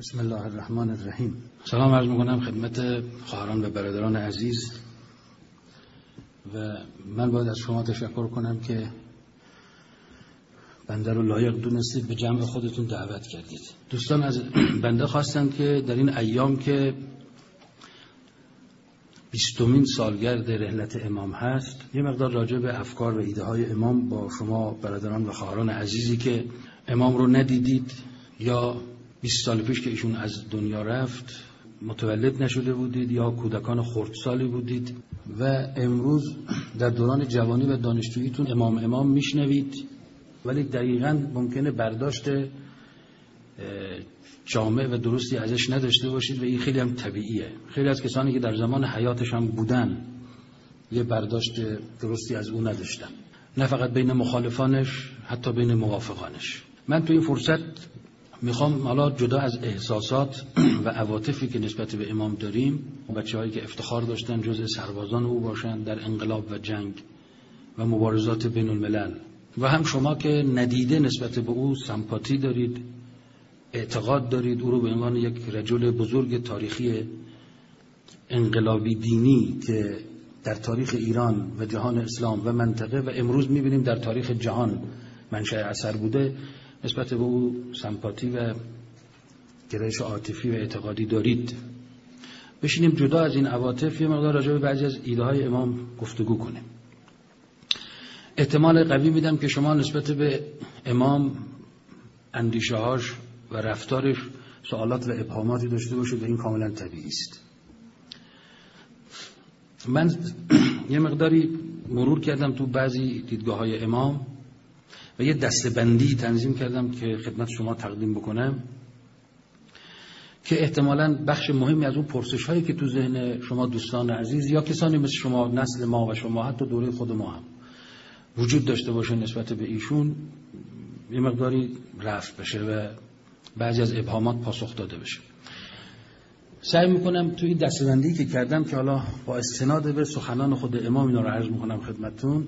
بسم الله الرحمن الرحیم. سلام عرض میکنم خدمت خواهران و برادران عزیز و من باید از شما تشکر کنم که بنده رو لایق دونستید به جمع خودتون دعوت کردید. دوستان از بنده خواستند که در این ایام که 20مین سالگرد رحلت امام هست یه مقدار راجع به افکار و ایده های امام با شما برادران و خواهران عزیزی که امام رو ندیدید یا 20 سال پیش که ایشون از دنیا رفت متولد نشده بودید یا کودکان خردسالی بودید و امروز در دوران جوانی و دانشجوییتون امام میشنوید، ولی دقیقاً ممکنه برداشت جامع و درستی ازش نداشته باشید و این خیلی هم طبیعیه. خیلی از کسانی که در زمان حیاتش هم بودن یه برداشت درستی از او نداشتن، نه فقط بین مخالفانش، حتی بین موافقانش. من تو این فرصت میخوام حالا جدا از احساسات و عواطفی که نسبت به امام داریم، بچه‌هایی که افتخار داشتن جزء سربازان او باشن در انقلاب و جنگ و مبارزات بین الملل، و هم شما که ندیده نسبت به او سمپاتی دارید، اعتقاد دارید او رو به عنوان یک رجل بزرگ تاریخی انقلابی دینی که در تاریخ ایران و جهان اسلام و منطقه و امروز میبینیم در تاریخ جهان منشأ اثر بوده، نسبت به او سمپاتی و گرایش عاطفی و اعتقادی دارید. بشینیم جدا از این عواطف یه مقدار راجع به بعضی از ایده های امام گفتگو کنیم. احتمال قوی میدم که شما نسبت به امام اندیشه‌هاش و رفتارش سوالات و ابهاماتی داشته باشید و این کاملا طبیعی است. من یه مقداری مرور کردم تو بعضی دیدگاه‌های امام و یه دسته‌بندی تنظیم کردم که خدمت شما تقدیم بکنم که احتمالاً بخش مهمی از اون پرسش‌هایی که تو ذهن شما دوستان عزیز یا کسانی مثل شما، نسل ما و شما، حتی دوره خود ما هم وجود داشته باشه نسبت به ایشون یه مقداری رفع بشه و بعضی از ابهامات پاسخ داده بشه. سعی میکنم توی دسته‌بندی که کردم که حالا با استناد به سخنان خود امام اینا رو عرض میکنم خدمتتون،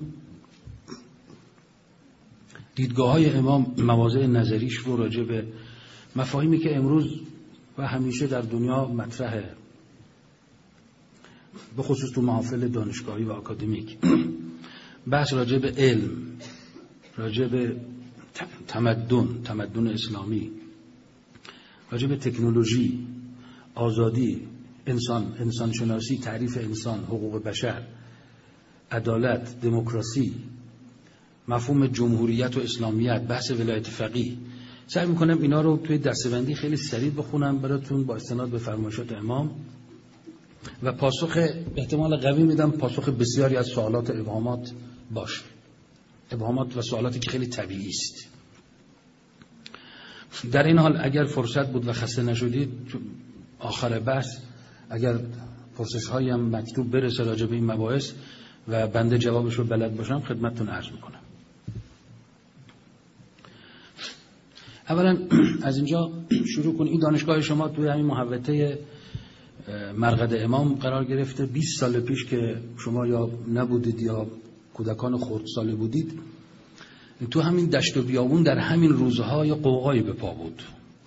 دیدگاه‌های امام، مواضع نظریش رو راجع به مفاهیمی که امروز و همیشه در دنیا مطرحه، به خصوص تو محافل دانشگاهی و آکادمیک، بحث راجع به علم، راجع به تمدن اسلامی، راجع به تکنولوژی، آزادی، انسان شناسی، تعریف انسان، حقوق بشر، عدالت، دموکراسی، مفهوم جمهوریت و اسلامیت، بحث ولایت فقیه. سعی میکنم اینا رو توی دسته‌بندی خیلی سریع بخونم براتون با استناد به فرمایشات امام و پاسخ احتمال قوی میدم پاسخ بسیاری از سوالات و ابهامات باشه. ابهامات و سوالاتی که خیلی طبیعی است. در این حال اگر فرصت بود و خسته نشدید آخر بحث اگر پرسش‌هایی هم مکتوب برسه راجع به این مباحث و بنده جوابش رو بلد باشم خدمتتون عرض میکنم. اولا از اینجا شروع کن. این دانشگاه شما توی همین محوطه مرقد امام قرار گرفته. 20 سال پیش که شما یا نبودید یا کودکان خردسال بودید، تو همین دشت و بیابون در همین روزها یا قوقایی به پا بود.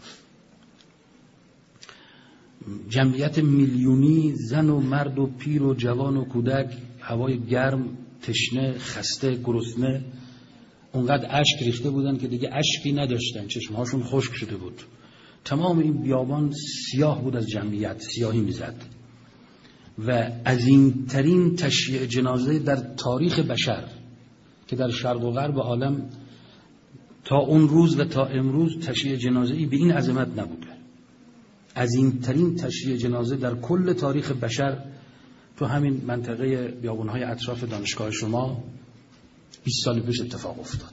جمعیت میلیونی زن و مرد و پیر و جوان و کودک، هوای گرم، تشنه، خسته، گرسنه، اونقدر اشک ریخته بودن که دیگه اشکی نداشتن، چشمهاشون خشک شده بود. تمام این بیابان سیاه بود از جمعیت، سیاهی میزد و عظیمترین تشییع جنازه در تاریخ بشر که در شرق و غرب عالم تا اون روز و تا امروز تشییع جنازه‌ای به این عظمت نبوده. عظیمترین تشییع جنازه در کل تاریخ بشر تو همین منطقه بیابان‌های اطراف دانشگاه شما 20 سال پیش اتفاق افتاد.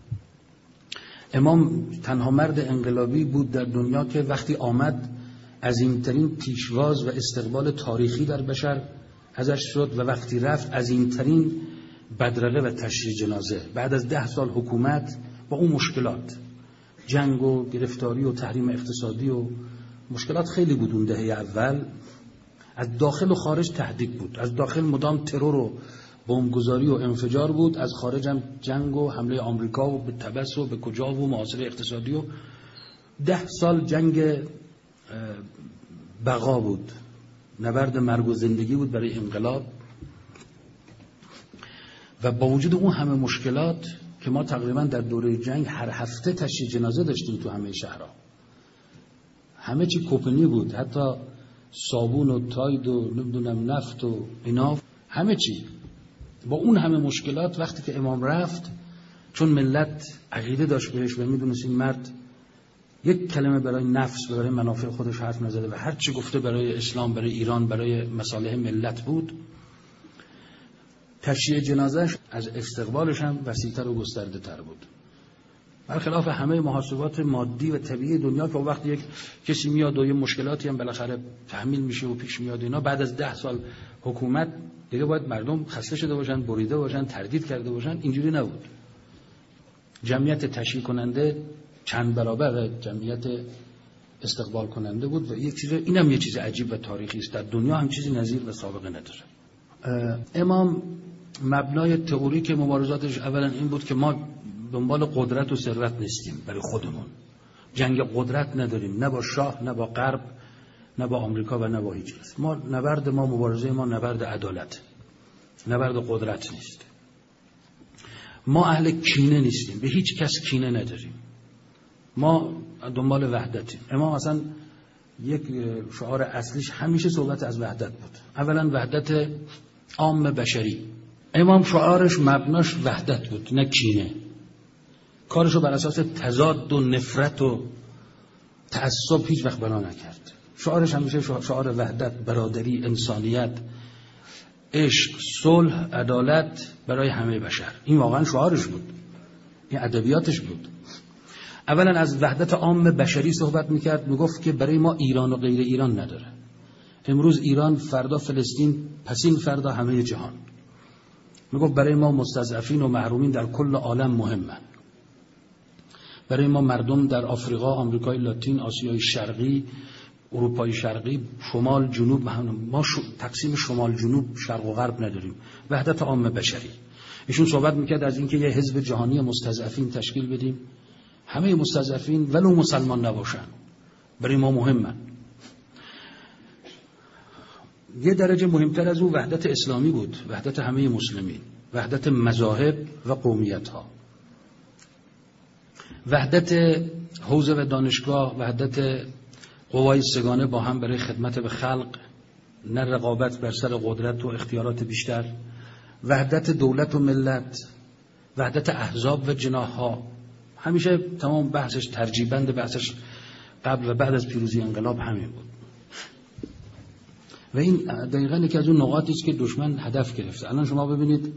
امام تنها مرد انقلابی بود در دنیا که وقتی آمد عظیمترین پیشواز و استقبال تاریخی در بشر ازش شد و وقتی رفت عظیمترین بدرقه و تشییع جنازه. بعد از 10 سال حکومت با اون مشکلات، جنگ و گرفتاری و تحریم اقتصادی و مشکلات خیلی بود اون دهه اول، از داخل و خارج تهدید بود. از داخل مدام ترور و بمبگذاری و انفجار بود، از خارج هم جنگ و حمله آمریکا و به تبس و به کجا و محاصره اقتصادی و 10 سال جنگ بقا بود، نبرد مرگ و زندگی بود برای انقلاب. و با وجود اون همه مشکلات که ما تقریبا در دوره جنگ هر هفته تشییع جنازه داشتیم تو همه شهرها، همه چی کپنی بود، حتی صابون و تاید و نمیدونم نفت و اینا، همه چی. با اون همه مشکلات وقتی که امام رفت، چون ملت عقیده داشت بهش و میدونست این مرد یک کلمه برای نفس و برای منافع خودش حرف نزده و هر چی گفته برای اسلام، برای ایران، برای مصالح ملت بود، تشییع جنازهش از استقبالش هم وسیع‌تر و گسترده تر بود، برخلاف همه محاسبات مادی و طبیعی دنیا که وقتی یک کسی میاد و یه مشکلاتی هم بالاخره تحمیل میشه و پیش میاد اینا، بعد از 10 سال حکومت دیگه باید مردم خسته شده باشن، بریده باشن، تردید کرده باشن. اینجوری نبود. جمعیت تشییع کننده چند برابر جمعیت استقبال کننده بود و یک چیز، اینم یه چیز عجیب و تاریخی است، در دنیا هم چیزی نظیر و سابقه نداره. امام مبنای تئوریک مبارزاتش اولا این بود که ما دنبال قدرت و ثروت نیستیم برای خودمون، جنگ قدرت نداریم، نه با شاه، نه با غرب، نه با آمریکا و نه با هیچ کس. ما نبرد ما، مبارزه ما نبرد عدالت، نبرد قدرت نیست. ما اهل کینه نیستیم، به هیچ کس کینه نداریم، ما دنبال وحدتیم. امام اصلا یک شعار اصلیش همیشه صحبت از وحدت بود. اولا وحدت عام بشری. امام شعارش مبناش وحدت بود، نه کینه. کارشو بر اساس تضاد و نفرت و تعصب هیچ وقت بنا نکرد. شعارش همیشه شعار وحدت، برادری، انسانیت، عشق، صلح، عدالت برای همه بشر. این واقعا شعارش بود، این ادبیاتش بود. اولا از وحدت عام بشری صحبت میکرد، میگفت که برای ما ایران و غیر ایران نداره. امروز ایران، فردا فلسطین، پسین فردا همه جهان. میگفت برای ما مستضعفین و محرومین در کل عالم مهمن. برای ما مردم در آفریقا، آمریکای لاتین، آسیای شرقی، اروپای شرقی، شمال، جنوب، ما تقسیم شمال جنوب، شرق و غرب نداریم. وحدت عام بشری. ایشون صحبت میکرد از اینکه یه حزب جهانی مستضعفین تشکیل بدیم، همه مستضعفین ولو مسلمان نباشن برای ما مهمن. یه درجه مهمتر از اون وحدت اسلامی بود، وحدت همه مسلمین، وحدت مذاهب و قومیت ها، وحدت حوزه و دانشگاه، وحدت قوای سگانه با هم برای خدمت به خلق، نه رقابت بر سر قدرت و اختیارات بیشتر، وحدت دولت و ملت، وحدت احزاب و جناح ها. همیشه تمام بحثش، ترجیبند بحثش قبل و بعد از پیروزی انقلاب همین بود. و این دقیقاً یکی از اون نقاطی است که دشمن هدف گرفته. الان شما ببینید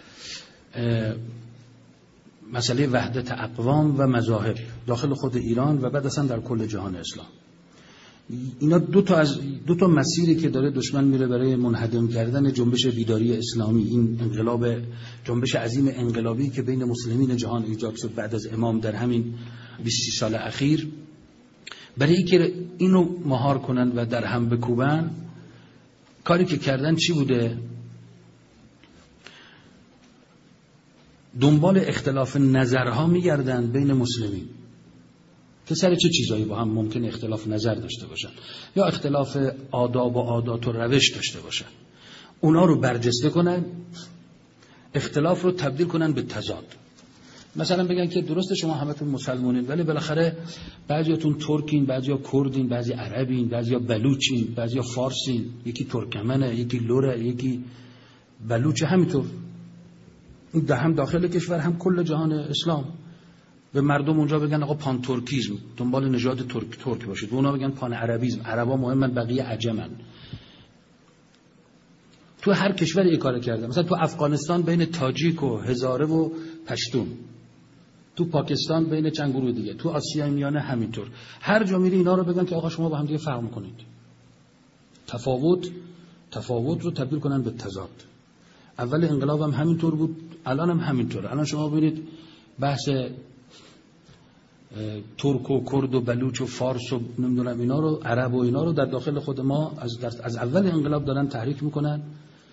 مسئله وحدت اقوام و مذاهب داخل خود ایران و بعد اصلا در کل جهان اسلام، اینا دو تا مسیری که داره دشمن میره برای منهدم کردن جنبش بیداری اسلامی، این انقلاب، جنبش عظیم انقلابی که بین مسلمین جهان ایجاد شد بعد از امام در همین 20 سال اخیر، برای اینکه اینو مهار کنن و در هم بکوبن، کاری که کردن چی بوده؟ دنبال اختلاف نظرها میگردن بین مسلمین که سر چه چیزایی با هم ممکن اختلاف نظر داشته باشن یا اختلاف آداب و عادات و روش داشته باشن، اونا رو برجسته کنن، اختلاف رو تبدیل کنن به تضاد. مثلا بگن که درسته شما همتون مسلمانین ولی بالاخره بعضیاتون ترکین، بعضیا کردین، بعضی عربین، بعضیا بلوچین، بعضیا فارسین، یکی ترکمنه، یکی لوره، یکی بلوچه، همینطور. این هم داخل کشور هم کل جهان اسلام. به مردم اونجا بگن آقا پان ترکیزم، دنبال نژاد ترک باشید. اونا بگن پان عربیزم، عربا مهمن بقیه عجمن. تو هر کشور یک کار کرده. مثلا تو افغانستان بین تاجیک و هزاره و پشتون، تو پاکستان بین چند گروه دیگه، تو آسیای میانه همینطور. هر جا میری اینا رو بگن که آقا شما با هم دیگه فرق میکنید. تفاوت رو تبدیل کنن به تضاد. اول انقلاب هم همینطور بود، الان هم همینطوره. الان شما ببینید بحث ترک و کرد و بلوچ و فارس و نمیدونم اینا رو، عرب و اینا رو در داخل خود ما از اول انقلاب دارن تحریک میکنن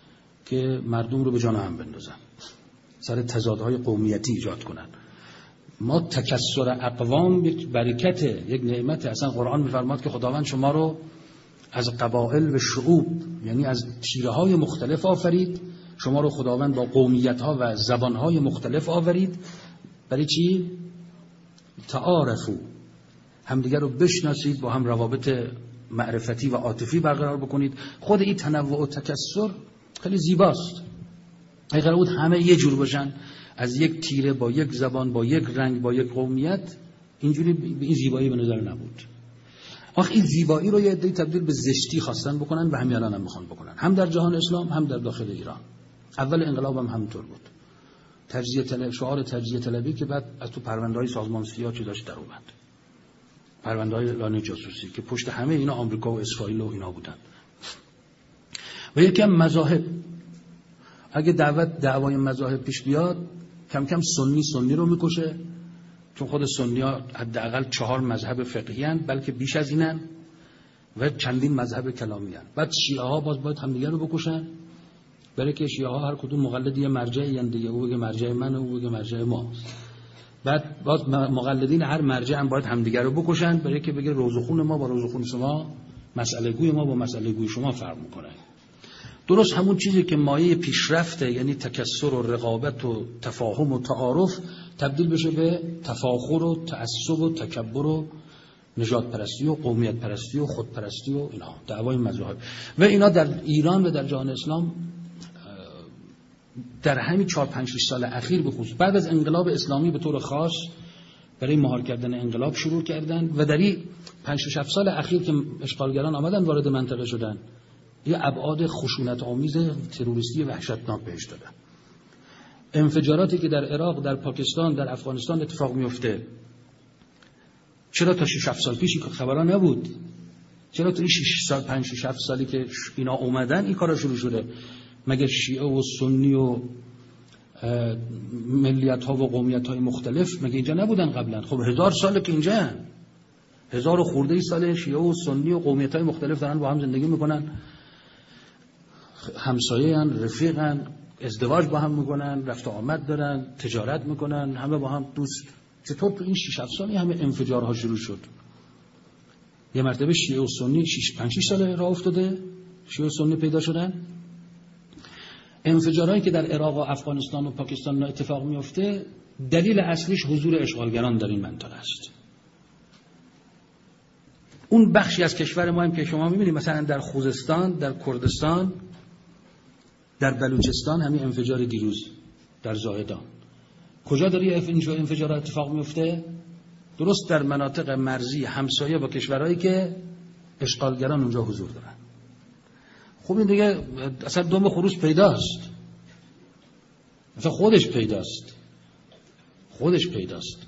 که مردم رو به جان هم بندازن، سر تضادهای قومیتی ایجاد کنن. ما تکثر اقوام برکت، یک نعمت. اصلا قرآن می‌فرماد که خداوند شما رو از قبایل و شعوب، یعنی از تیره‌های مختلف آفرید. شما رو خداوند با قومیت‌ها و زبان‌های مختلف آفرید. برای چی؟ تعارفوا، همدیگر رو بشناسید، با هم روابط معرفتی و عاطفی برقرار بکنید. خود این تنوع و تکثر خیلی زیباست. اگه قرار بود همه یه جور باشن، از یک تیره با یک زبان با یک رنگ با یک قومیت، اینجوری این زیبایی به نظر نبود. آخه این زیبایی رو یه عده‌ای تبدیل به زشتی خواستن بکنن و همین الان هم میخوان بکنن، هم در جهان اسلام هم در داخل ایران. اول انقلاب هم همینطور بود. تجزیه طلب، شعار تجزیه طلبی که بعد از تو پرونده‌های سازمان سیا چی داشت در اومد. پرونده‌های لانه جاسوسی که پشت همه اینا آمریکا و اسرائیل و اینا بودن. و یکی هم مذاهب. اگه دعوای مذاهب پیش بیاد، کم کم سنی رو میکشه، چون خود سنی‌ها حداقل 4 مذهب فقهی هستند، بلکه بیش از اینن، و چندین مذهب کلامی هستند. بعد شیعه ها باید همدیگه رو بکشن، برای که شیعه ها هر کدوم مقلد یه مرجعی ان دیگه، او بگه مرجع منه، او بگه مرجع ماست. بعد باز مقلدین هر مرجع هم باید همدیگه رو بکشن، برای که بگه روزخون ما با روزخون شما، مسئله گوی ما با مسئله گوی شما فرق میکنه. درست همون چیزی که مایه پیشرفته، یعنی تکثر و رقابت و تفاهم و تعارف، تبدیل بشه به تفاخر و تعصب و تکبر و نژاد پرستی و قومیت پرستی و خود پرستی و اینا، دعوای مذاهب. و اینا در ایران و در جهان اسلام در همین 4-5-6 سال اخیر به خصوص بعد از انقلاب اسلامی به طور خاص برای مهار کردن انقلاب شروع کردن، و در این 5-6 سال اخیر که اشغالگران آمدن وارد منطقه شدن، یه ابعاد خشونت آمیز تروریستی وحشتناک بهش دادن. انفجاراتی که در عراق، در پاکستان، در افغانستان اتفاق میفته، چرا تا 6-7 سال پیش خبرها نبود؟ چرا تا این 5-6 سالی که اینا اومدن این کارا شروع شده؟ مگه شیعه و سنی و ملیت ها و قومیت های مختلف مگه اینجا نبودن قبلا؟ خب 1000 ساله که اینجا هن. 1000 خورده سال شیعه و سنی و قومیت های مختلف دارن با هم زندگی میکنن، همسایه هن، رفیق هن، ازدواج با هم میکنن، رفت و آمد دارن، تجارت میکنن، همه با هم دوست. چطور تو این 6-7 سالی همه انفجارها شروع شد؟ یه مرتبه شیعه و سنی 5-6 ساله راه افتاده، شیعه و سنی پیدا شدن. انفجارهایی که در عراق و افغانستان و پاکستان اتفاق میفته، دلیل اصلیش حضور اشغالگران در این منطقه است. اون بخشی از کشور ما هم که شما میبینید، مثلا در خوزستان، در کردستان، در بلوچستان، همین انفجار دیروز در زاهدان، کجا داری انفجار اتفاق میفته؟ درست در مناطق مرزی همسایه با کشورهایی که اشغالگران اونجا حضور دارن. خب این دیگه اصلا دم خروس پیداست، اصلا خودش پیداست.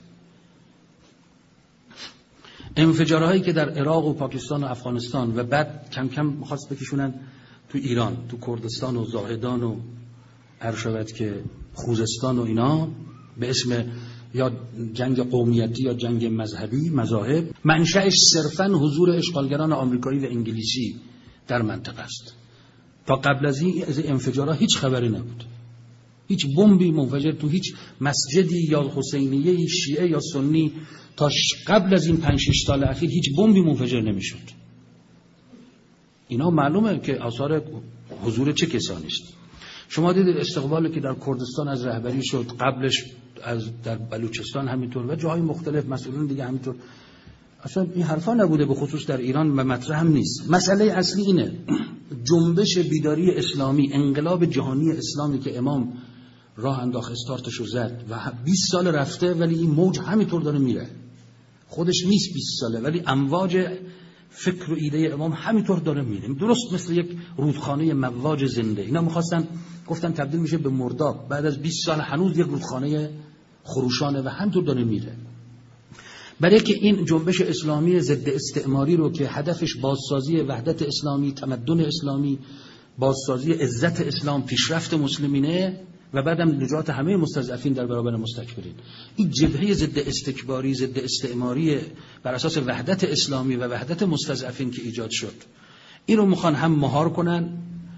انفجارهایی که در عراق و پاکستان و افغانستان و بعد کم کم می‌خواست بکشونن تو ایران، تو کردستان و زاهدان و ارشد که خوزستان و اینا، به اسم یا جنگ قومیتی یا جنگ مذهبی، مذاهب، منشأش صرفاً حضور اشغالگران آمریکایی و انگلیسی در منطقه است. تا قبل از این از انفجارها هیچ خبری نبود. هیچ بمبی منفجر تو هیچ مسجدی یا حسینیه شیعه یا سنی تا قبل از این 5-6 سال اخیر هیچ بمبی منفجر نمیشد. اینا معلومه که آثار حضور چه کسانی است. شما دیدید استقبالی که در کردستان از رهبری شد، قبلش در بلوچستان همینطور و جاهای مختلف مسئولین دیگه همینطور. اصلا این حرفا نبوده، به خصوص در ایران و مطرح هم نیست. مسئله اصلی اینه، جنبش بیداری اسلامی، انقلاب جهانی اسلامی که امام راه انداخت، استارتشو زد و 20 سال رفته، ولی این موج همینطور داره میره. خودش نیست 20 ساله، ولی امواج فکر و ایده امام همینطور داره میره، درست مثل یک رودخانه مواج زنده. اینا میخواستن، گفتن تبدیل میشه به مرداب، بعد از 20 سال هنوز یک رودخانه خروشانه و همینطور داره میره. برای که این جنبش اسلامی ضد استعماری رو که هدفش بازسازی وحدت اسلامی، تمدن اسلامی، بازسازی عزت اسلام، پیشرفت مسلمینه و بعدم نجات همه مستضعفین در برابر مستکبرین، این جبهه ضد استکباری، ضد استعماری بر اساس وحدت اسلامی و وحدت مستضعفین که ایجاد شد، این رو میخوان هم مهار کنن،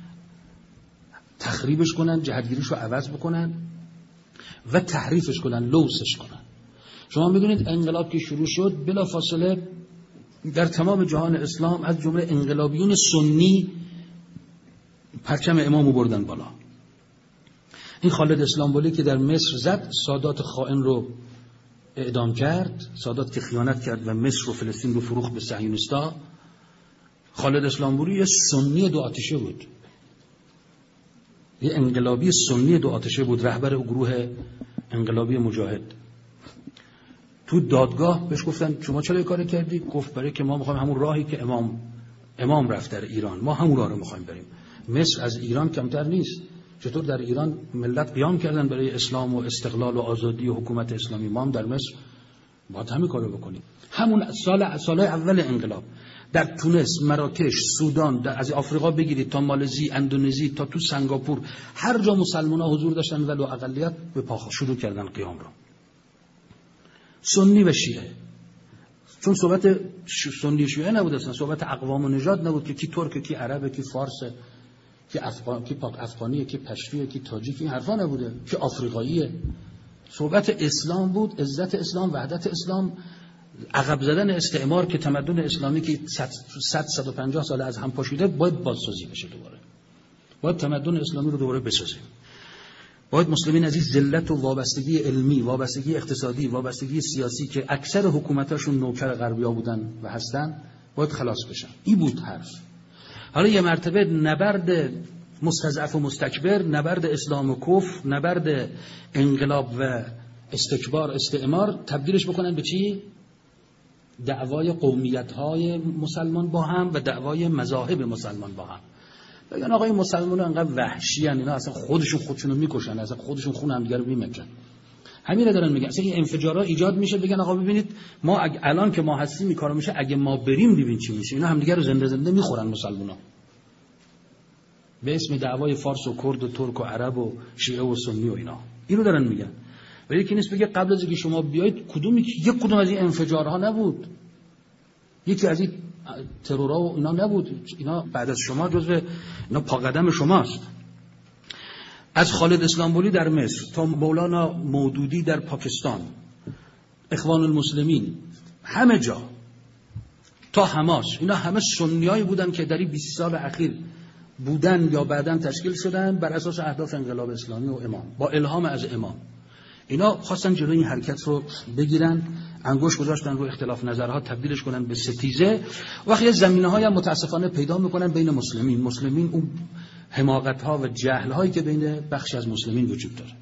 تخریبش کنن، جهتگیریش رو عوض بکنن و تحریفش کنن، لوثش کنن. شما میدونید انقلاب که شروع شد بلافاصله در تمام جهان اسلام از جمله انقلابیون سنی پرچم امامو بردن بالا. این خالد اسلامبولی که در مصر زد، سادات خائن رو اعدام کرد، سادات که خیانت کرد و مصر و فلسطین رو فروخت به صهیونیستا. خالد اسلامبولی یه سنی دو آتشه بود، یه انقلابی سنی دو آتشه بود، رهبر گروه انقلابی مجاهد. تو دادگاه بهش گفتن شما چرا این کارو کردی؟ گفت برای که ما میخوایم همون راهی که امام رفت در ایران، ما همون راه رو میخوایم بریم. مصر از ایران کمتر نیست. چطور در ایران ملت قیام کردن برای اسلام و استقلال و آزادی و حکومت اسلامی، ما هم در مصر باید همین کارو بکنیم. همون سالهای اول انقلاب در تونس، مراکش، سودان، از آفریقا بگیرید تا مالزی، اندونزی، تا تو سنگاپور، هر جا مسلمان‌ها حضور داشتن ولو اقلیت به پا شروع کردن قیام رو. سنی و شیعه، چون صحبت سنی شیعه نبود اصلا، صحبت اقوام و نژاد نبود که کی ترک، کی عرب، کی فارس، کی افغان، کی پاک افغانیه، کی پشتویه، کی تاجیک، این حرفا نبوده، کی آفریقاییه. صحبت اسلام بود، عزت اسلام، وحدت اسلام، عقب زدن استعمار که تمدن اسلامی که 150 سال از هم پاشیده باید بازسازی بشه دوباره. باید تمدن اسلامی رو دوباره بسازیم. باید مسلمین از این ذلت و وابستگی علمی، وابستگی اقتصادی، وابستگی سیاسی که اکثر حکومتاشون نوکر غربیا بودن و هستن، باید خلاص بشن. این بود حرف. حالا یه مرتبه نبرد مستضعف و مستکبر، نبرد اسلام و کفر، نبرد انقلاب و استکبار استعمار تبدیلش بکنن به چی؟ دعوای قومیت‌های مسلمان با هم و دعوای مذاهب مسلمان با هم. بگن آقا این مسلمان‌ها انقدر وحشی ان، اینا اصلا خودشونو میکشن، اصلا خودشون خون هم دیگه رو میمکن. همین رو دارن میگن. اصلا این انفجارها ایجاد میشه، بگن آقا ببینید ما الان که ما هستیم این کارو میشه، اگه ما بریم ببین چی میشه. اینا هم دیگه رو زنده زنده میخورن مسلمان‌ها. به اسم دعوای فارس و کرد و ترک و عرب و شیعه و سنی و اینا. اینو دارن میگن. ولی یکی نیست بگه قبل از اینکه شما بیایید یک کدوم از این انفجارها نبود، یکی از این ترورها و اینا نبود. اینا بعد از شما جزو اینا پا قدم شماست. از خالد اسلامبولی در مصر تا مولانا مودودی در پاکستان، اخوان المسلمین، همه جا تا حماس، اینا همه سنیایی بودن که در این 20 سال اخیر بودن یا بعداً تشکیل شدن بر اساس اهداف انقلاب اسلامی و امام، با الهام از امام. اینا خواستن جلوی این حرکت رو بگیرن، انگشت گذاشتن رو اختلاف نظرها، تبدیلش کنن به ستیزه. وقتی زمینه‌های هم متاسفانه پیدا میکنن بین مسلمین اون حماقت‌ها و جهل‌هایی که بین بخش از مسلمین وجود داره،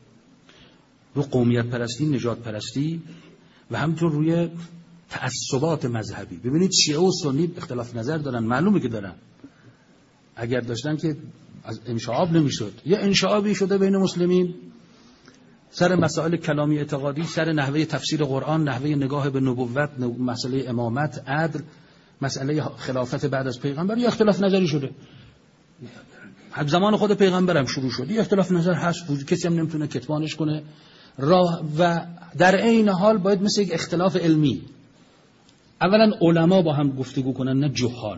رو قومیت پرستی، نژاد پرستی و همینطور روی تعصبات مذهبی. ببینید شیعه و سنی اختلاف نظر دارن، معلومه که دارن. اگر داشتن که از انشعاب نمیشد. یه انشعابی شده بین مسلمین سر مسائل کلامی اعتقادی، سر نحوه تفسیر قرآن، نحوه نگاه به نبوت، مسئله امامت، عدل، مسئله خلافت بعد از پیغمبر. یه اختلاف نظری شده. از زمان خود پیغمبرم شروع شد. یه اختلاف نظر هست، کسی هم نمیتونه کتمانش کنه. و در عین حال باید مثل یک اختلاف علمی اولا علما با هم گفتگو کنن، نه جهال.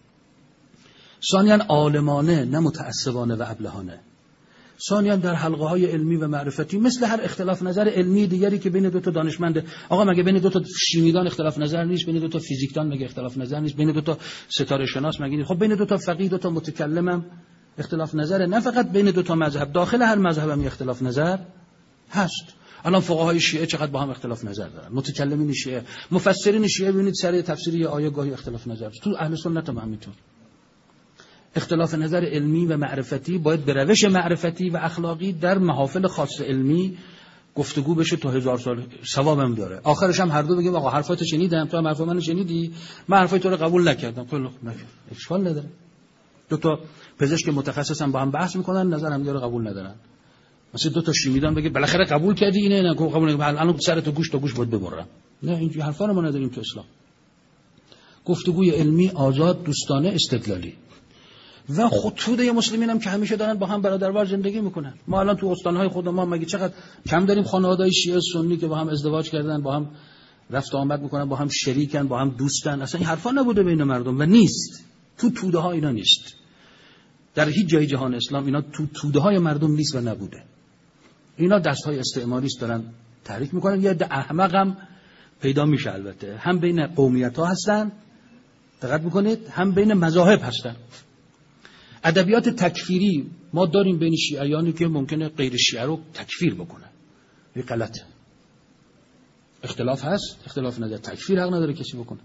ثانیاً عالمانه، نه متعصبانه و ابلهانه. ثانیاً در حلقه های علمی و معرفتی، مثل هر اختلاف نظر علمی دیگری که بین دو تا دانشمند. آقا مگه بین دو تا شیمیدان اختلاف نظر نیست؟ بین دو تا فیزیکدان مگه اختلاف نظر نیست؟ بین دو تا ستاره شناس مگه نیست؟ خب بین دو تا فقیه، دو تا متکلم هم اختلاف نظره. نه فقط بین دو تا مذهب، داخل هر مذهب هم اختلاف نظر هست. الان فقهای شیعه چقدر با هم اختلاف نظر دارن، متکلمین شیعه، مفسرین شیعه، ببینید سر تفسیر یه آیه گاهی اختلاف نظر است. تو اهل سنت هم همینطور. اختلاف نظر علمی و معرفتی باید به روش معرفتی و اخلاقی در محافل خاص علمی گفتگو بشه تا 1000 سال، ثوابم داره. آخرش هم هر دو بگیم آقا حرفاتو شنیدم، تو هم حرف منو شنیدی، من حرفای تو رو قبول نکردم. خیلی خوب، اشکال نداره. دو تا پزشک متخصصم با هم بحث میکنن، نظر هم دیگه قبول ندارن. مثلا دو تا شیمیدان بگه بالاخره قبول کردی اینه، نه قبول نکردم، الان سرتو گوش تا گوش باید ببرم. نه، اینجوری حرفا رو ما نداریم تو اسلام. گفتگوی علمی، آزاد، دوستانه، استدلالی. و خطوده مسلمین هم که همیشه دارن با هم برادروار زندگی میکنن. ما الان تو استانهای خود ما مگه چقدر کم داریم خانواده‌های شیعه سنی که با هم ازدواج کردن، با هم رفت و آمد میکنن، با هم شریکن، با هم دوستن. اصلا این حرفا نبوده بین مردم و نیست. تو توده ها اینا نیست. در هیچ جای جهان اسلام اینا تو توده های مردم نیست و نبوده. اینا دستهای استعماری است، دارن تحریک میکنن. یه عده احمق هم پیدا میشه البته، هم بین قومیت ها هستن، دقت میکنید، هم بین مذاهب هستن. ادبیات تکفیری ما داریم بین شیعیانی که ممکنه غیر شیعه رو تکفیر بکنن، این غلطه. اختلاف هست، اختلاف نداره، تکفیر حق نداره کسی بکنه.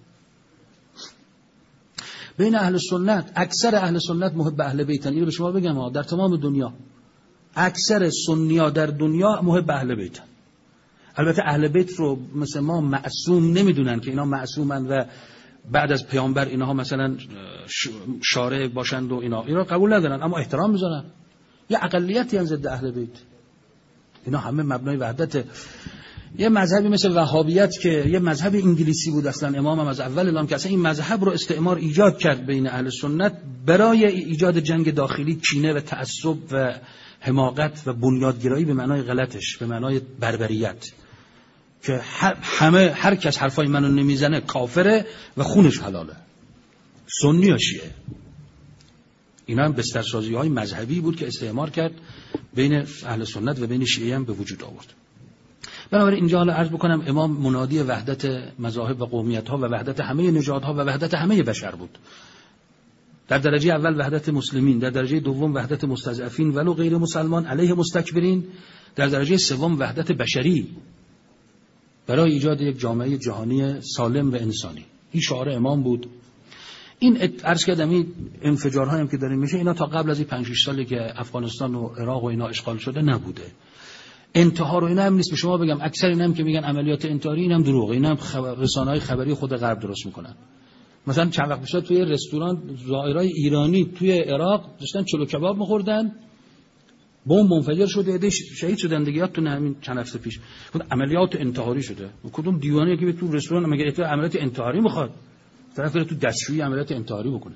بین اهل سنت، اکثر اهل سنت محب اهل بیتن. اینو به شما بگم در تمام دنیا اکثر سنی‌ها در دنیا محب اهل بیتن. البته اهل بیت رو مثل ما معصوم نمیدونن که اینا معصومن و بعد از پیامبر اینها مثلا شارع باشند و اینا قبول ندارن، اما احترام میذارن. یه اقلیتی ان ضد اهل بیت، اینا همه مبنای وحدت. یه مذهبی مثل وهابیت که یه مذهب انگلیسی بود اصلا، امام هم از اول اعلام که اصلا این مذهب رو استعمار ایجاد کرد بین اهل سنت برای ایجاد جنگ داخلی، کینه و تعصب و حماقت و بنیادگرایی به معنای غلطش، به معنای بربریت، که هر کس حرفای منو نمیزنه کافره و خونش حلاله، سنی یا شیعه. اینا هم بسترسازی‌های مذهبی بود که استعمار کرد بین اهل سنت و بین شیعه هم به وجود آورد. بنابراین اینجا حالا عرض بکنم امام منادی وحدت مذاهب و قومیت‌ها و وحدت همه نژادها و وحدت همه بشر بود. در درجه اول وحدت مسلمین، در درجه دوم وحدت مستضعفین ولو غیر مسلمان علیه مستکبرین، در درجه سوم وحدت بشری برای ایجاد یک جامعه جهانی سالم و انسانی. این شعار امام بود. این عرض کردم این انفجارهایی هم که داره میشه اینا تا قبل از این 5-6 سالی که افغانستان و عراق و اینا اشغال شده نبوده. انتحار و اینا هم نیست. به شما بگم اکثر اینا هم که میگن عملیات انتحاری اینا هم دروغه. اینا هم رسانه‌های خبری خود غرب درست میکنن. مثلا چند وقت پیش توی رستوران زائرای ایرانی توی عراق داشتن چلو کباب می‌خوردن، بمب منفجر شده، عده شهید شدن دیگه. یادتونه همین چند هفته پیش بود عملیات انتحاری شده. کدوم دیوانه که تو رستوران مگه عملیات انتحاری می‌خواد؟ طرف بره تو دستشویی عملیات انتحاری بکنه.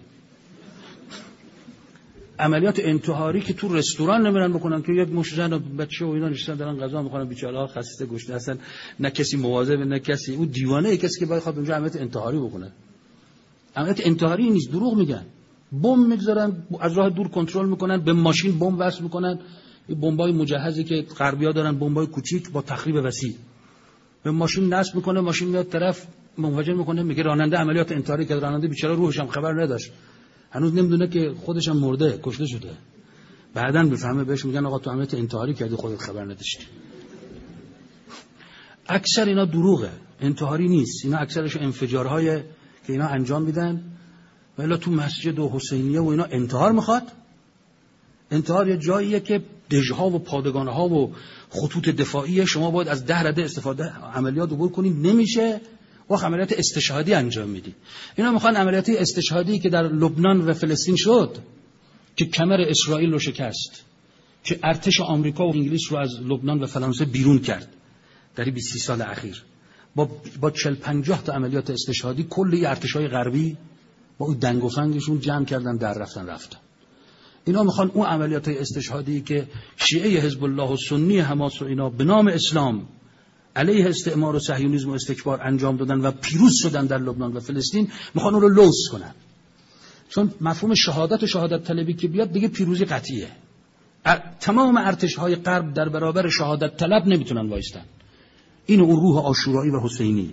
عملیات انتحاری که تو رستوران نمیرن بکنن که یک مش زن و بچه و اینا نشستن دارن غذا می‌خورن، بیچاره‌ها خسته گشنه هستن، نه کسی مواظب نه کسی. اون دیوانه کسی که بخواد اونجا عملیات انتحاری بکنه. عملیات انتحاری نیست، دروغ میگن. بمب میگذارن، از راه دور کنترل میکنن، به ماشین بمب وصل میکنن. این بمبای مجهزی که غربی‌ها دارن، بمبای کوچیک با تخریب وسیع، به ماشین نصب میکنه، ماشین میاد طرف منفجر میکنه، میگه راننده عملیات انتحاری که راننده بیچاره روحش هم خبر نداشت، هنوز نمیدونه که خودش هم مرده، کشته شده. بعداً بفهمه بهش میگن آقا تو عملیات انتحاری کردی خودت خبر نداشتی. اکثر اینا دروغه، انتحاری نیست. اینا اکثرش انفجارهای که اینا انجام میدن. ولی تو مسجد و حسینیه و اینا انتحار میخواد. انتحار یه جاییه که دژها و پادگانها و خطوط دفاعی شما باید از 10 رده استفاده عملیات عبور کنید، نمیشه. و عملیات استشهادی انجام میدی. اینا میخوان عملیات استشهادی که در لبنان و فلسطین شد که کمر اسرائیل رو شکست، که ارتش آمریکا و انگلیس رو از لبنان و فرانسه بیرون کرد در 20 سال اخیر، با 40-50 تا عملیات استشهادی کلی ارتشای غربی با اون دنگ و فنگشون جمع کردن در رفتن. اینا میخوان اون عملیات استشهادی که شیعه حزب الله و سنی حماس و اینا به نام اسلام علیه استعمار و صهیونیسم و استکبار انجام دادن و پیروز شدن در لبنان و فلسطین، میخوان اون رو لوث کنن. چون مفهوم شهادت و شهادت طلبی که بیاد دیگه پیروزی قطعیه. تمام ارتش‌های غرب در برابر شهادت طلب نمیتونن وایستن. این اون روح عاشورایی و حسینی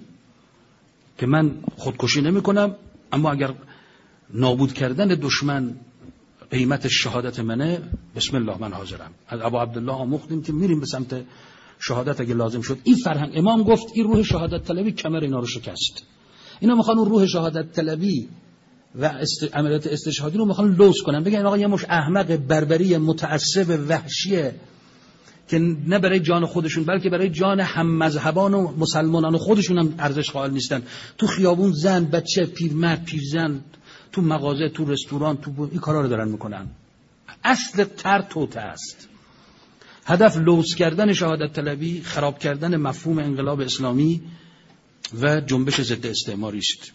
که من خودکشی نمیکنم، اما اگر نابود کردن دشمن قیمت شهادت منه، بسم الله من حاضرم. از ابو عبدالله آموختیم که میریم به سمت شهادت اگه لازم شد. این فرهنگ امام گفت این روح شهادت طلبی کمر اینا رو شکست. اینا میخوان اون روح شهادت طلبی و عملیات استشهادی رو میخوان لوث کنن، بگن آقا یه مش احمق بربری متعصب وحشیه که نه برای جان خودشون بلکه برای جان هم مذهبان و مسلمانان خودشون هم ارزش قائل نیستن. تو خیابون زن، بچه، پیرمرد، پیرزن، تو مغازه، تو رستوران، تو این کارا رو دارن میکنن. اصل توته است. هدف لوث کردن شهادت طلبی، خراب کردن مفهوم انقلاب اسلامی و جنبش ضد استعماری است.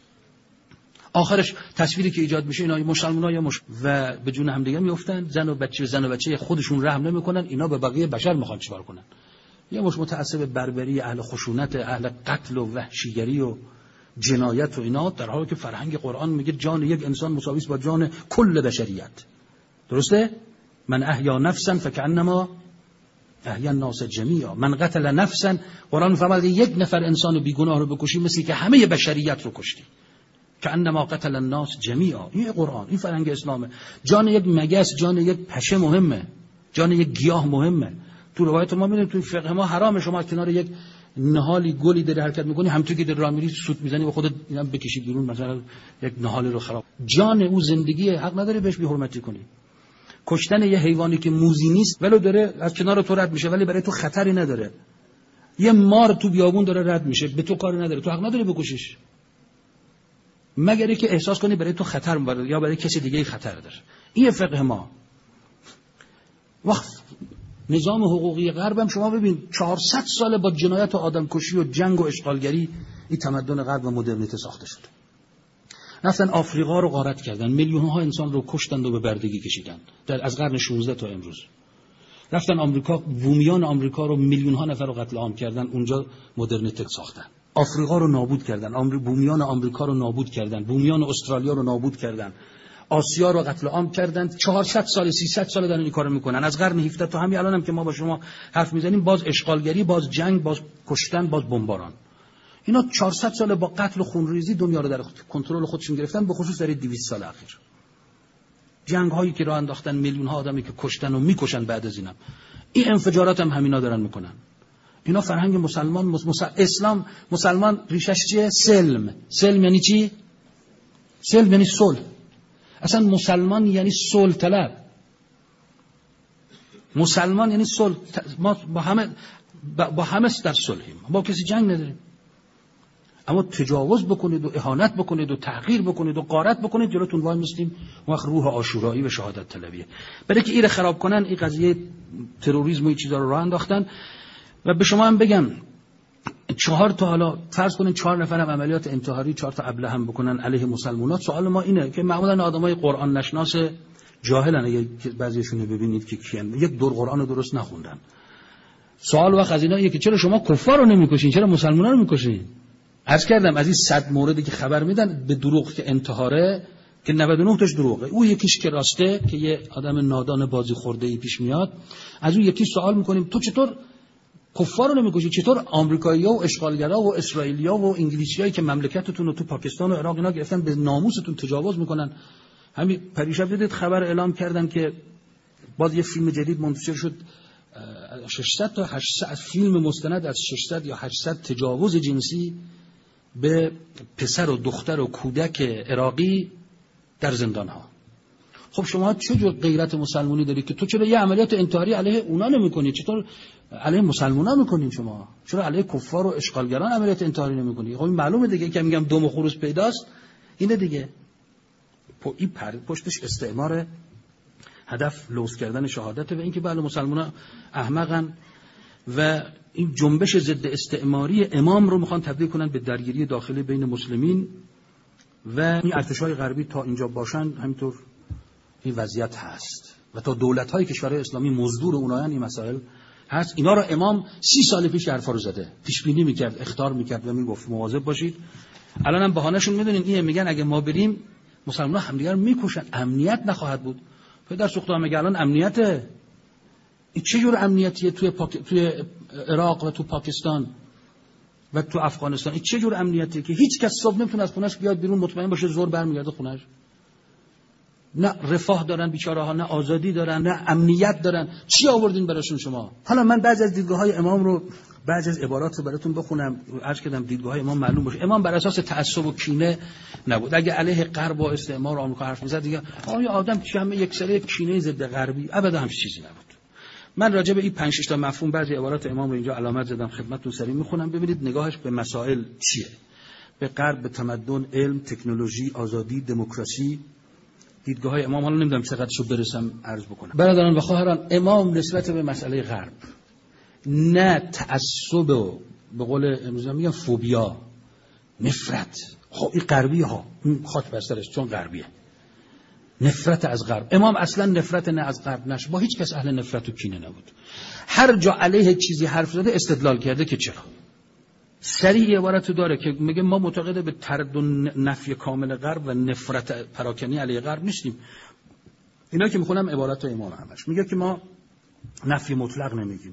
آخرش تصویری که ایجاد میشه اینا مسلمان‌ها و به جون هم دیگه میافتن، زن و بچه خودشون رحم نمیکنن، اینا به بقیه بشر میخوان چیکار کنن. یه مش متعصب بربری، اهل خشونت، اهل قتل و وحشیگری و جنایت و اینا، در حالی که فرهنگ قرآن میگه جان یک انسان مساوی است با جان کل بشریت. درسته؟ من احیا نفسا فکأنما احیا الناس جمیعا من قتل نفسا، قرآن فرمود یک نفر انسان بیگناه رو بکشی مثل که همه بشریت رو کشتی، که انما قتل الناس جمیعا. این قرآن، این فرهنگ اسلامه. جان یک مگس، جان یک پشه مهمه، جان یک گیاه مهمه. تو روایت ما می‌بینیم، تو فقه ما حرام شما کنار یک نهالی گلی داره حرکت می‌کنی، همونطور که در راه میری سوت می‌زنی و خودت اینا بکشی بیرون، مثلا یک نهالی رو خراب. جان او زندگی، حق نداری بهش بی‌حرمتی کنی. کشتن یه حیوانی که موذی نیست ولو داره از کنار تو رد میشه ولی برای تو خطری نداره. یه مار تو بیابون داره رد میشه، به تو کاری نداره، تو حق نداری بکشیش، مگر اینکه احساس کنی برای تو خطر میبره یا برای کسی دیگه خطر داره. این فقه ما. وقت نظام حقوقی غرب هم شما ببین 400 سال با جنایت و آدمکشی و جنگ و اشغالگری این تمدن غرب و مدرنیته ساخته شده. رفتن آفریقا رو غارت کردن، میلیون‌ها انسان رو کشتند و به بردگی کشیدن از قرن 16 تا امروز. رفتن آمریکا، بومیان آمریکا رو میلیون‌ها نفر رو قتل عام کردن، اونجا مدرنیته ساختن. آفریقا رو نابود کردن، بومیان آمریکا رو نابود کردن، بومیان استرالیا رو نابود کردن، آسیا رو قتل عام کردن. 400 سال 300 سال دارن این کارو میکنن. از قرن 17 تا همین الانم که ما با شما حرف میزنیم، باز اشغالگری، باز جنگ، باز کشتن، باز بمباران. اینا 400 سال با قتل و خونریزی دنیا رو در کنترل خودشون گرفتن، به خصوص در 200 سال اخیر. جنگ هایی که راه انداختن، میلیون ها آدمی که کشتن و میکشن بعد از اینم. این انفجارات هم همینا دارن میکنن. اینا فرهنگ اسلام مسلمان ریشش چیه؟ سلم یعنی چی؟ سلم یعنی صلح. اصلا مسلمان یعنی صلح طلب. مسلمان یعنی صلح. ما با همه در صلحیم، با کسی جنگ نداریم. اما تجاوز بکنید و اهانت بکنید و تحقیر بکنید و غارت بکنید، جلوتون وای میستیم. وقت روح عاشورایی و شهادت طلبیه. برای که ایره خراب کنن، این قضیه تروریسم و این چیزا رو راه انداختن. و به شما هم بگم 4 تا حالا فرض کنین 4 نفر هم عملیات انتحاری 4 تا ابله هم بکنن علیه مسلمانات. سوال ما اینه که معمولا آدمای قرآن نشناس جاهلن، اگه بعضیشون رو ببینید که کیان یک دور قرآن رو درست نخوندن. سوال وقت از اینا که چرا شما کفار رو نمیکشین، چرا مسلمانان رو میکشین؟ عرض کردم از این 100 موردی که خبر میدن به دروغ که انتحاره، که 99 تاش دروغه، او یکیش که راسته که یه آدم نادان بازی خورده‌ای پیش میاد. از اون یکی سوال میکنیم تو چطور کفار رو نمیکشی؟ چطور آمریکایی‌ها و اشغالگرا و اسرائیلیا و انگلیسیایی که مملکتتون رو تو پاکستان و عراق اینا گرفتن به ناموستون تجاوز میکنن؟ همین پریشب دیدید خبر اعلام کردن که باز یه فیلم جدید منتشر شد، 600 تا 800 فیلم مستند از 600 یا 800 تجاوز جنسی به پسر و دختر و کودک عراقی در زندان‌ها. خب شما چه جور غیرت مسلمانی داری که تو چرا یه عملیات انتحاری علیه اونا نمی‌کنی؟ چطور علیه مسلمان‌ها می‌کنین شما؟ چرا علیه کفار و اشغالگران عملیات انتحاری نمی‌کنی؟ خب این معلومه دیگه که میگم دم و خروس پیداست. اینه دیگه. این پشتش استعمار، هدف لوث کردن شهادت و اینکه بله مسلمان‌ها احمقن و این جنبش ضد استعماری امام رو میخوان تبدیل کنن به درگیری داخلی بین مسلمین و این ارتش‌های غربی تا اینجا باشن همینطور این وضعیت هست و تا دولت‌های کشورهای اسلامی مزدور اونایان این مسائل هست. اینا رو امام 30 سال پیش حرفا رو زده، پیش بینی میکرد، اخطار میکرد و میگفت مواظب باشید. الان هم بهانه‌شون میدونین این میگن اگه ما بریم مسلمان‌ها همدیگر رو میکشن، امنیت نخواهد بود. پدر سوخته میگه الان امنیته. این چه جور امنیتیه توی عراق و تو پاکستان و تو افغانستان؟ این چه جور امنیتیه که هیچ کس صبح نمیتونه از خونه‌اش بیاد بیرون مطمئن باشه زور برمیگرده خونه‌اش؟ نه رفاه دارن بیچاره‌ها، نه آزادی دارن، نه امنیت دارن. چی آوردین براشون شما؟ حالا من بعضی از دیدگاه‌های امام رو، بعضی از عبارات رو براتون بخونم. عرض کردم دیدگاه‌های امام معلوم باشه. امام بر اساس تعصب و کینه نبود. اگه علیه غرب و استعمار آمریکا حرف می‌زد دیگه آیا آدم چه همه یک سری کینه ضد غربی؟ ابدا همچین چیزی نبود. من راجع به این 5 6 تا مفهوم بعضی عبارات امام رو اینجا علامت زدم خدمتتون سریع می‌خونم ببینید نگاهش به مسائل چیه. به غرب، به تمدن، علم، تکنولوژی، آزادی، دموکراسی، دیدگاه‌های امام. حالا نمیدونم چقدرشو برسم عرض بکنم. برادران و خواهران، امام نسبت به مسئله غرب نه تعصب و به قول امروزی میگن فوبیا، نفرت، خب این غربی ها، این خاک بر سرش چون غربیه، نفرت از غرب. امام اصلا نفرت نه از غرب نش، با هیچ کس اهل نفرت و کینه نبود. هر جا علیه چیزی حرف زده استدلال کرده که چرا. سریع عبارتو داره که میگه ما معتقد به طرد و نفی کامل غرب و نفرت پراکنی علیه غرب نیستیم. اینا که میخونم عبارت امام همش میگه که ما نفی مطلق نمیگیم،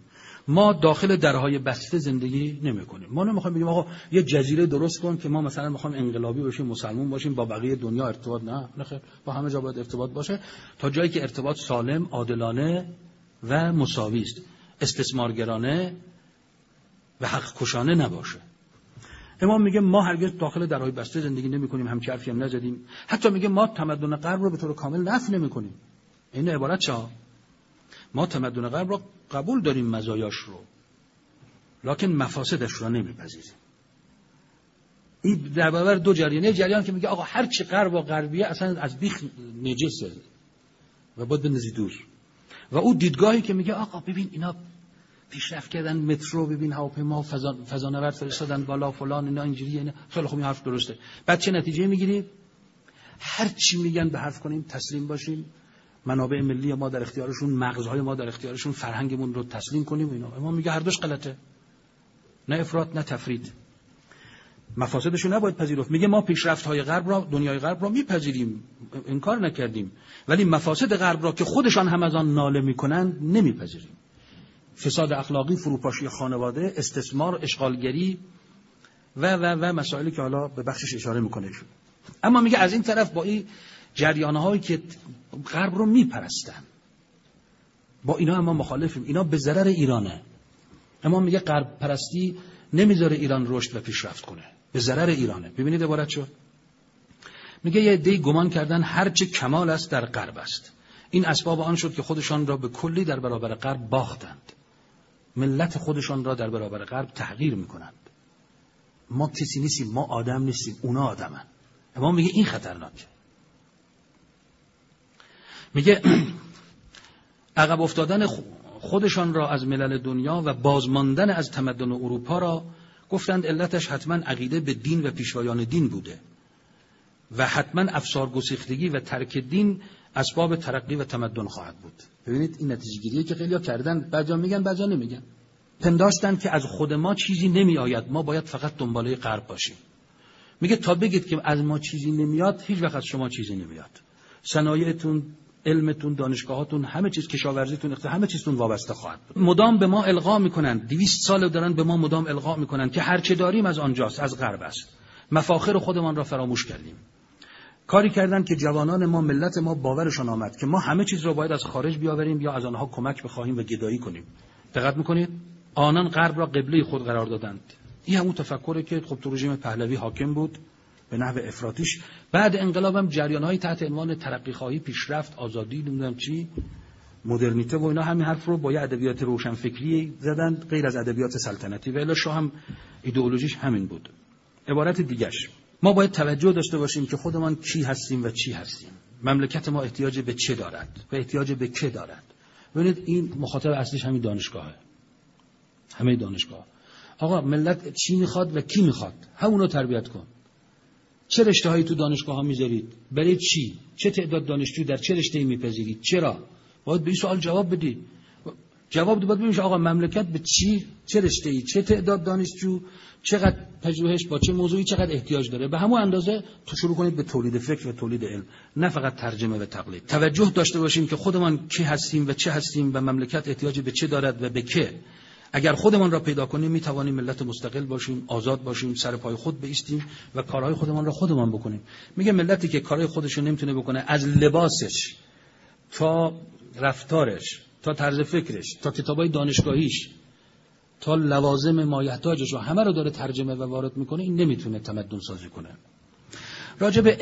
ما داخل درهای بسته زندگی نمی‌کنیم. ما نمی‌خوایم بگیم آقا یه جزیره درست کن که ما مثلا می‌خوایم انقلابی باشیم، مسلمان باشیم، با بقیه دنیا ارتباط نه خیر، با همه جا باید ارتباط باشه تا جایی که ارتباط سالم، عادلانه و مساوی است، استثمارگرانه و حق کشانه نباشه. امام میگه ما هرگز داخل درهای بسته زندگی نمی‌کنیم، همچین حرفی هم نزدیم. حتی میگه ما تمدن غرب رو به طور کامل نفی نمی‌کنیم. این عبارت چه؟ ما تمدن غرب رو قبول داریم، مزایاش رو، لکن مفاسدش رو نمیپذیریم. این در برابر دو جریان که میگه آقا هر چی غرب و غربیه اصلا از بیخ نجسه و باید بندازی دور، و اون دیدگاهی که میگه آقا ببین اینا پیشرفت کردن، مترو ببین، هواپیما، فضانورد فرستادن بالا فلان، اینا اینجوریه، اینا خیلی خوب، این حرف درسته. بعد چه نتیجه میگیری؟ هر چی میگن به حرف کنیم، تسلیم باشیم، منابع ملی ما در اختیارشون، مغزهای ما در اختیارشون، فرهنگمون رو تسلیم کنیم. اینا امام میگه هر دوش غلطه، نه افراط نه تفرید. مفاسدشو نباید پذیرفت. میگه ما پیشرفت‌های غرب را، دنیای غرب را میپذیریم، انکار نکردیم، ولی مفاسد غرب را که خودشان هم از آن ناله میکنند نمیپذیریم. فساد اخلاقی، فروپاشی خانواده، استثمار، اشغالگری و مسائلی که حالا به بخشش اشاره میکنه. اما میگه از این طرف با این جریان‌هایی که غرب رو میپرستن، با اینا هم ما مخالفیم، اینا به ضرر ایرانه. اما میگه غرب پرستی نمیذاره ایران رشد و پیشرفت کنه، به ضرر ایرانه. ببینید عبارت شو، میگه یه عده‌ای گمان کردن هر چه کمال است در غرب است. این اسباب آن شد که خودشان را به کلی در برابر غرب باختند. ملت خودشان را در برابر غرب تحقیر میکنند. ما کسی نیستیم، ما آدم نیستیم، اونا آدمن. اما میگه این خطرناکه. میگه عقب افتادن خودشان را از ملل دنیا و بازماندن از تمدن اروپا را گفتند علتش حتما عقیده به دین و پیشوایان دین بوده و حتما افسار گسیختگی و ترک دین اسباب ترقی و تمدن خواهد بود. ببینید این نتیجه گیریه که خیلی‌ها کردن، بعضیا میگن بعضیا نمیگن. پنداشتن که از خود ما چیزی نمیآید، ما باید فقط دنباله غرب باشیم. میگه تا بگید که از ما چیزی نمیاد، هیچ وقت از شما چیزی نمیاد. صنایعتون، علمتون، دانشگاهاتون، همه چیز، کشاورزیتون، همه چیزتون وابسته خواهد بود. مدام به ما القا میکنند، 200 سال دارن به ما مدام القا میکنند که هر چه داریم از آنجاست، از غرب است. مفاخر خودمان را فراموش کردیم. کاری کردن که جوانان ما، ملت ما باورشان آمد که ما همه چیز را باید از خارج بیاوریم یا از آنها کمک بخواهیم و گدایی کنیم. دقت میکنید؟ آنان غرب را قبله خود قرار دادند. این همون تفکری که خب تو رژیم پهلوی حاکم بود به نحو افراطیش. بعد انقلاب هم جریان‌های تحت عنوان ترقی‌خواهی، پیشرفت، آزادی، نمیدونم چی، مدرنیته و اینا همین حرف رو با یه ادبیات روشنفکری زدن، غیر از ادبیات سلطنتی. و الا شاه هم ایدئولوژیش همین بود. عبارت دیگه‌اش، ما باید توجه داشته باشیم که خودمان کی هستیم و چی هستیم. مملکت ما احتیاج به چه دارد و احتیاج به که دارد. ببینید این مخاطب اصلیش همین دانشگاهه. همه دانشگاه. آقا ملت چی میخواد و کی میخواد؟ همونو تربیت کن. چه رشته‌هایی تو دانشگاه‌ها میذارید؟ برای چی؟ چه تعداد دانشجو در چه رشته‌ای میپذیرید؟ چرا؟ باید به این سوال جواب بدی. جواب باید ببینید آقا مملکت به چی، چه رشته‌ای، چه تعداد دانشجو، چقدر پژوهش، با چه موضوعی چقدر احتیاج داره. به همون اندازه تو شروع کنید به تولید فکر و تولید علم، نه فقط ترجمه و تقلید. توجه داشته باشیم که خودمان کی هستیم و چه هستیم و مملکت احتیاج به چه دارد و به که. اگر خودمان را پیدا کنیم میتوانیم ملت مستقل باشیم، آزاد باشیم، سر پای خود بایستیم و کارهای خودمان را خودمان بکنیم. میگه ملتی که کارهای خودش رو نمیتونه بکنه، از لباسش تا رفتارش تا طرز فکرش تا کتابای دانشگاهیش تا لوازم مایحتاجش رو همه رو داره ترجمه و وارد میکنه، این نمیتونه تمدن سازی کنه. راجع به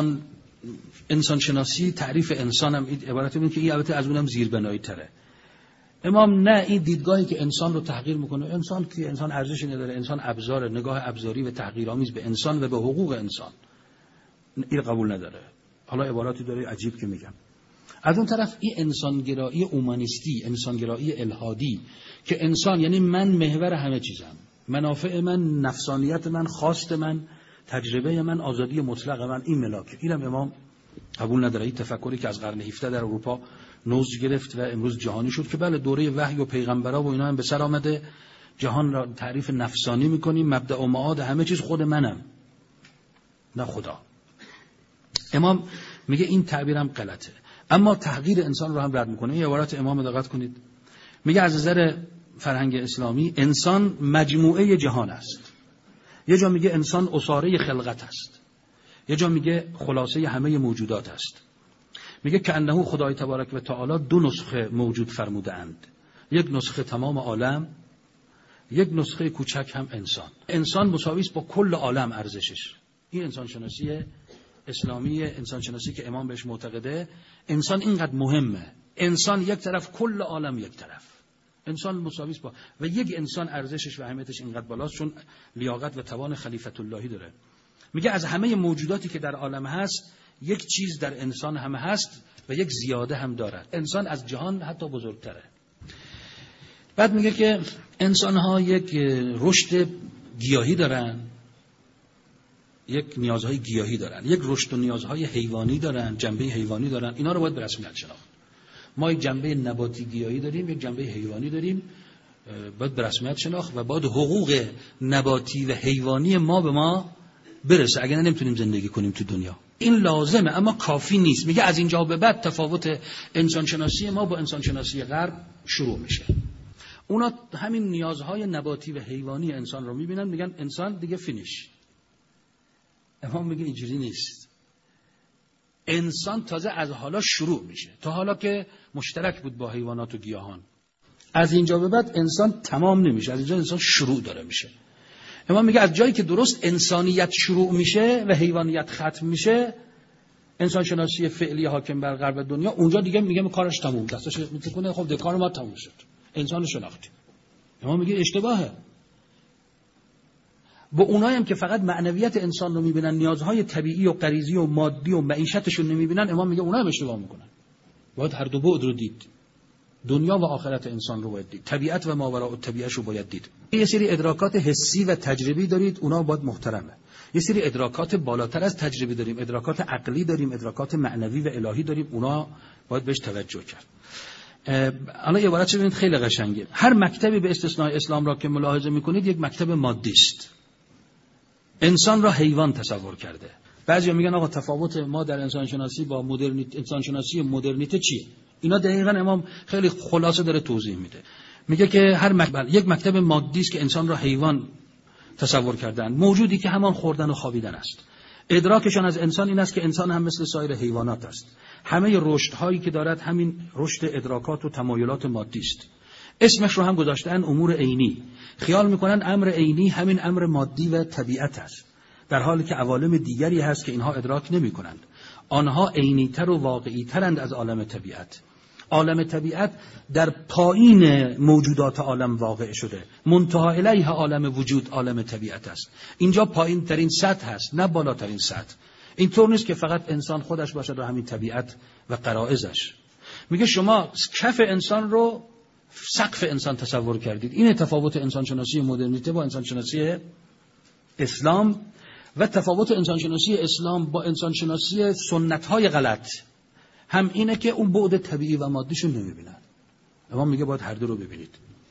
انسان شناسی، تعریف انسان هم عبارت اینه که این البته از اونم زیربنایی تره. امام نه این دیدگاهی که انسان رو تحقیر میکنه، انسان که انسان ارزشی نداره، انسان ابزار، نگاه ابزاری و تحقیرآمیز به انسان و به حقوق انسان، این قبول نداره. حالا عباراتی داره عجیب که میگم. از اون طرف این انسانگرایی اومانیستی، انسانگرایی الهادی که انسان یعنی من محور همه چیزم، منافع من، نفسانیت من، خواست من، تجربه من، آزادی مطلق من، این ملاک، اینم امام قبول نداره. این تفکری که از قرن 17 در اروپا نوز گرفت و امروز جهانی شد که بله دوره وحی و پیغمبرا و اینا هم به سر آمده، جهان را تعریف نفسانی میکنیم، مبدأ و معاد همه چیز خود منم نه خدا. امام میگه این تعبیرم غلطه، اما تحقیر انسان رو هم رد میکنه. این عبارت امام دقت کنید، میگه از نظر فرهنگ اسلامی انسان مجموعه جهان است. یه جا میگه انسان اساره خلقت است، یه جا میگه خلاصه همه موجودات است. میگه که انه خدای تبارک و تعالی دو نسخه موجود فرموده اند، یک نسخه تمام عالم، یک نسخه کوچک هم انسان. انسان مساوی است با کل عالم ارزشش. این انسان شناسی اسلامی، انسان شناسی که امام بهش معتقده. انسان اینقدر مهمه، انسان یک طرف، کل عالم یک طرف. انسان مساوی است با، و یک انسان ارزشش و اهمیتش اینقدر بالاست چون لیاقت و توان خلیفت اللهی داره. میگه از همه موجوداتی که در عالم هست یک چیز در انسان هم هست و یک زیاده هم دارد. انسان از جهان حتی بزرگتره. بعد میگه که انسان‌ها یک رشد گیاهی دارن، یک نیازهای گیاهی دارن، یک رشد و نیازهای حیوانی دارن، جنبه حیوانی دارن. اینا رو باید به رسمیت شناخت. ما یک جنبه نباتی گیاهی داریم، یک جنبه حیوانی داریم، باید به رسمیت شناخت و باید حقوق نباتی و حیوانی ما به ما برسه، اگر نمیتونیم زندگی کنیم تو دنیا. این لازمه اما کافی نیست. میگه از اینجا به بعد تفاوت انسانشناسی ما با انسانشناسی غرب شروع میشه. اونا همین نیازهای نباتی و حیوانی انسان رو میبینن، میگن انسان دیگه فینیش. امام میگه اینجوری نیست. انسان تازه از حالا شروع میشه. تا حالا که مشترک بود با حیوانات و گیاهان، از اینجا به بعد انسان تمام نمیشه، از اینجا انسان شروع داره میشه. امام میگه از جایی که درست انسانیت شروع میشه و حیوانیت ختم میشه، انسان شناسی فعلی حاکم بر غرب دنیا، اونجا دیگه میگه کارش تموم، دستش میتونه، خب ده کار ما تموم شد، انسان شناختیم. امام میگه اشتباهه. با اونایی هم که فقط معنویت انسان رو میبینن، نیازهای طبیعی و غریزی و مادی و معیشتشون نمیبینن، امام میگه اونها هم اشتباه میکنن. باید هر دو بعد رو دید. دنیا و آخرت انسان رو باید دید، طبیعت و ماوراء الطبیعه رو باید دید. یه سری ادراکات حسی و تجربی دارید، اونا باید محترمه. یه سری ادراکات بالاتر از تجربی داریم، ادراکات عقلی داریم، ادراکات معنوی و الهی داریم، اونا باید بهش توجه کرد. الان یه عبارت ببینید خیلی قشنگه. هر مکتبی به استثناء اسلام را که ملاحظه میکنید یک مکتب مادی است. انسان را حیوان تصور کرده. بعضیا میگن آقا تفاوت ما در انسان شناسی با انسان شناسی مدرنیته چیه؟ اینا دقیقاً امام خیلی خلاصه داره توضیح میده. میگه که هر یک مکتب مادی است که انسان را حیوان تصور کردن، موجودی که همان خوردن و خوابیدن است. ادراکشان از انسان این است که انسان هم مثل سایر حیوانات است. همه رشدهایی که دارد همین رشد ادراکات و تمایلات مادی است. اسمش رو هم گذاشتن امور عینی. خیال میکنن امر عینی همین امر مادی و طبیعت است، در حالی که عوالم دیگری هست که اینها ادراک نمیکنند. آنها عینی‌تر و واقعی‌ترند از عالم طبیعت. عالم طبیعت در پایین موجودات عالم واقع شده، منتهی الیه عالم وجود عالم طبیعت است. اینجا پایین ترین سطح هست، نه بالاترین سطح. اینطور نیست که فقط انسان خودش باشد و همین طبیعت و غرایزش. میگه شما کف انسان رو سقف انسان تصور کردید. این تفاوت انسان شناسی مدرنیته با انسان شناسی اسلام و تفاوت انسان شناسی اسلام با انسان شناسی سنت‌های غلط هم اینه که اون بعد طبیعی و مادیشون نمیبینن. امام میگه باید هر دو رو ببینید.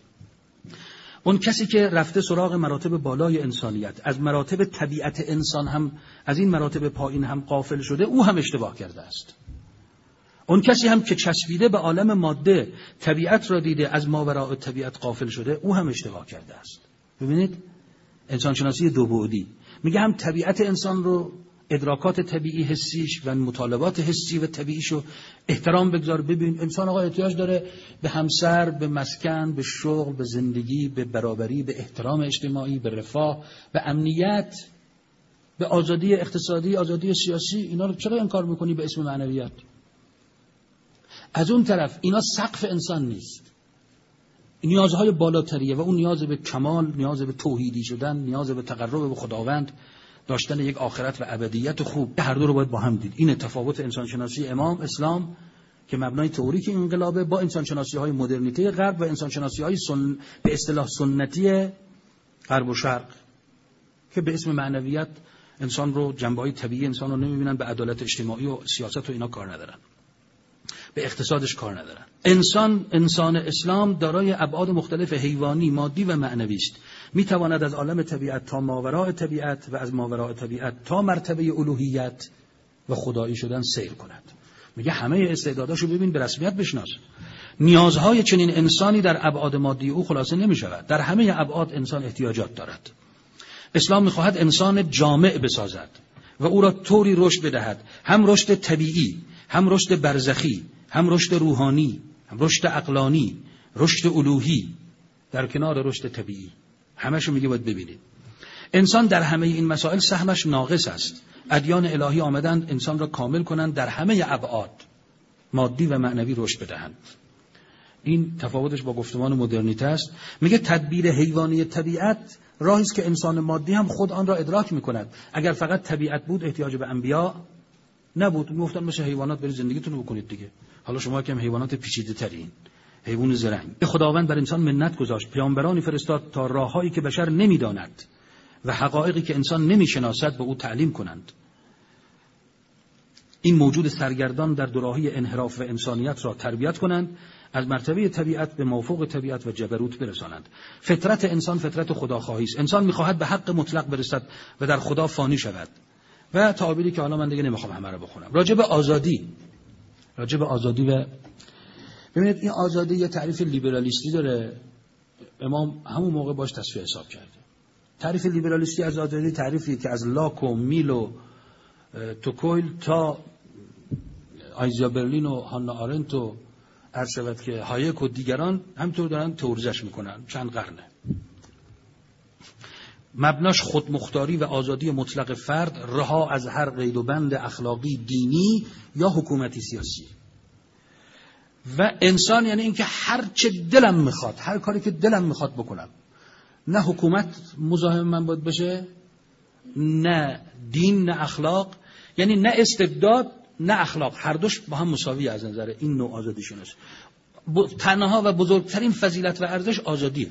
اون کسی که رفته سراغ مراتب بالای انسانیت، از مراتب طبیعت انسان هم از این مراتب پایین هم غافل شده، او هم اشتباه کرده است. اون کسی هم که چسبیده به عالم ماده، طبیعت را دیده، از ماوراء طبیعت غافل شده، او هم اشتباه کرده است. ببینید انسان شناسی دو بعدی میگه هم طبیعت انسان رو، ادراکات طبیعی حسیش و مطالبات حسی و طبیعیشو احترام بگذار. ببین انسان آقا احتیاج داره به همسر، به مسکن، به شغل، به زندگی، به برابری، به احترام اجتماعی، به رفاه، به امنیت، به آزادی اقتصادی، آزادی سیاسی. اینا رو چرا انکار میکنی به اسم معنویت؟ از اون طرف اینا سقف انسان نیست، نیازهای بالاتریه و اون نیاز به کمال، نیاز به توحیدی شدن، نیاز به تقرب به خداوند، داشتن یک آخرت و ابدیت خوب. هر دو رو باید با هم دید. این تفاوت انسان شناسی امام اسلام که مبنای تئوریک انقلابه با انسان شناسی های مدرنیته غرب و انسان شناسی های به اصطلاح سنتی غرب و شرق که به اسم معنویت انسان رو، جنبه‌های طبیعی انسان رو نمیبینن، به عدالت اجتماعی و سیاست و اینا کار ندارن، به اقتصادش کار ندارن. انسان اسلام دارای ابعاد مختلف حیوانی، مادی و معنوی است. میتواند از عالم طبیعت تا ماوراء طبیعت و از ماوراء طبیعت تا مرتبه الوهیت و خدایی شدن سیر کند. میگه همه استعداداشو ببین، به رسمیت بشناس. نیازهای چنین انسانی در ابعاد مادی او خلاصه نمی شود. در همه ابعاد انسان احتیاجات دارد. اسلام می‌خواهد انسان جامع بسازد و او را طوری رشد بدهد، هم رشد طبیعی، هم رشد برزخی، هم رشد روحانی، هم رشد عقلانی، رشد الوهی، در کنار رشد طبیعی. همه‌شو میگه باید ببینید. انسان در همه این مسائل سهمش ناقص است. ادیان الهی آمدند انسان را کامل کنند، در همه ابعاد مادی و معنوی رشد بدهند. این تفاوتش با گفتمان مدرنیته است. میگه تدبیر حیوانی طبیعت راهی است که انسان مادی هم خود آن را ادراک میکند. اگر فقط طبیعت بود احتیاج به انبیا نبود. میگفتن مثل حیوانات برید زندگیتون رو بکنید دیگه. حالا شما که حیوانات پیچیده‌ترین، حیوان زرنگ. خداوند بر انسان منت گذاشت، پیامبرانی فرستاد تا راههایی که بشر نمیداند و حقایقی که انسان نمیشناسد به او تعلیم کنند. این موجود سرگردان در دوراهی انحراف و انسانیت را تربیت کنند، از مرتبه طبیعت به مافوق طبیعت و جبروت برسانند. فطرت انسان فطرت خداخواهی است. انسان می‌خواهد به حق مطلق برسد و در خدا فانی شود. و تعابیری که حالا من دیگه نمی‌خوام همه رو بخونم. راجع به آزادی و ببینید این آزادی یه تعریف لیبرالیستی داره. امام همون موقع باش تصفیه حساب کرده. تعریف لیبرالیستی از آزادی تعریفی که از لاک و میل و توکویل تا آیزیا برلین و هانا آرنت و عرض شود که هایک و دیگران همینطور دارن تئوریزش میکنن چند قرنه. مبناش خودمختاری و آزادی مطلق فرد، رها از هر قید و بند اخلاقی، دینی یا حکومتی سیاسی. و انسان یعنی اینکه هر چه دلم میخواد، هر کاری که دلم میخواد بکنم. نه حکومت مزاحم من باید بشه، نه دین، نه اخلاق، یعنی نه استبداد نه اخلاق، هر دوش با هم مساوی از نظر این نوع آزادی شناسی. تنها و بزرگترین فضیلت و ارزش آزادیه.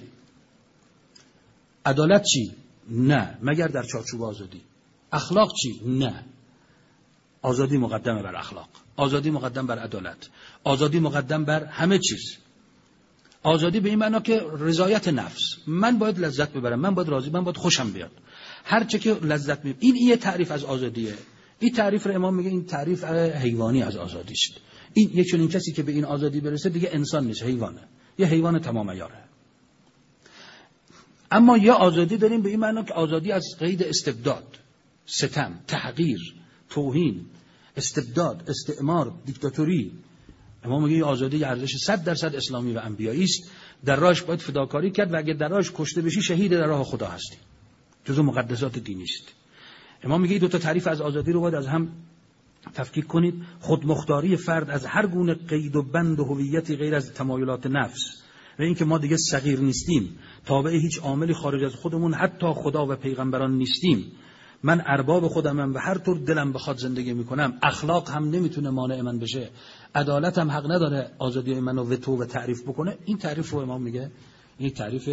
عدالت چی؟ نه، مگر در چارچوب آزادی. اخلاق چی؟ نه. آزادی مقدمه بر اخلاق، آزادی مقدم بر عدالت، آزادی مقدم بر همه چیز. آزادی به این معنا که رضایت نفس، من باید لذت ببرم، من باید راضی، من باید خوشم بیاد، هر چه که لذت میبرم. این یه تعریف از آزادیه. این تعریف رو امام میگه این تعریف حیوانی از آزادی است. این یک چنین کسی که به این آزادی برسه دیگه انسان نیست، حیوانه، یه حیوان تمام عیاره. اما یا آزادی داریم به این معنا که آزادی از قید استبداد، ستم، تحقیر، توهین، استبداد، استعمار، دیکتاتوری. امام میگه آزادی ارزش 100% اسلامی و انبیایی است. در راهش باید فداکاری کرد و اگه در راهش کشته بشی شهید در راه خدا هستی. جزو مقدسات دینی است. امام میگه دو تا تعریف از آزادی رو باید از هم تفکیک کنید. خودمختاری فرد از هر گونه قید و بند و هویتی غیر از تمایلات نفس و اینکه ما دیگه صغیر نیستیم، تابع هیچ عاملی خارج از خودمون، حتی خدا و پیغمبران نیستیم. من ارباب خودمم و هر طور دلم بخواد زندگی میکنم. اخلاق هم نمیتونه مانع من بشه. عدالت هم حق نداره آزادی منو وتو و تعریف بکنه. این تعریف رو امام میگه این تعریف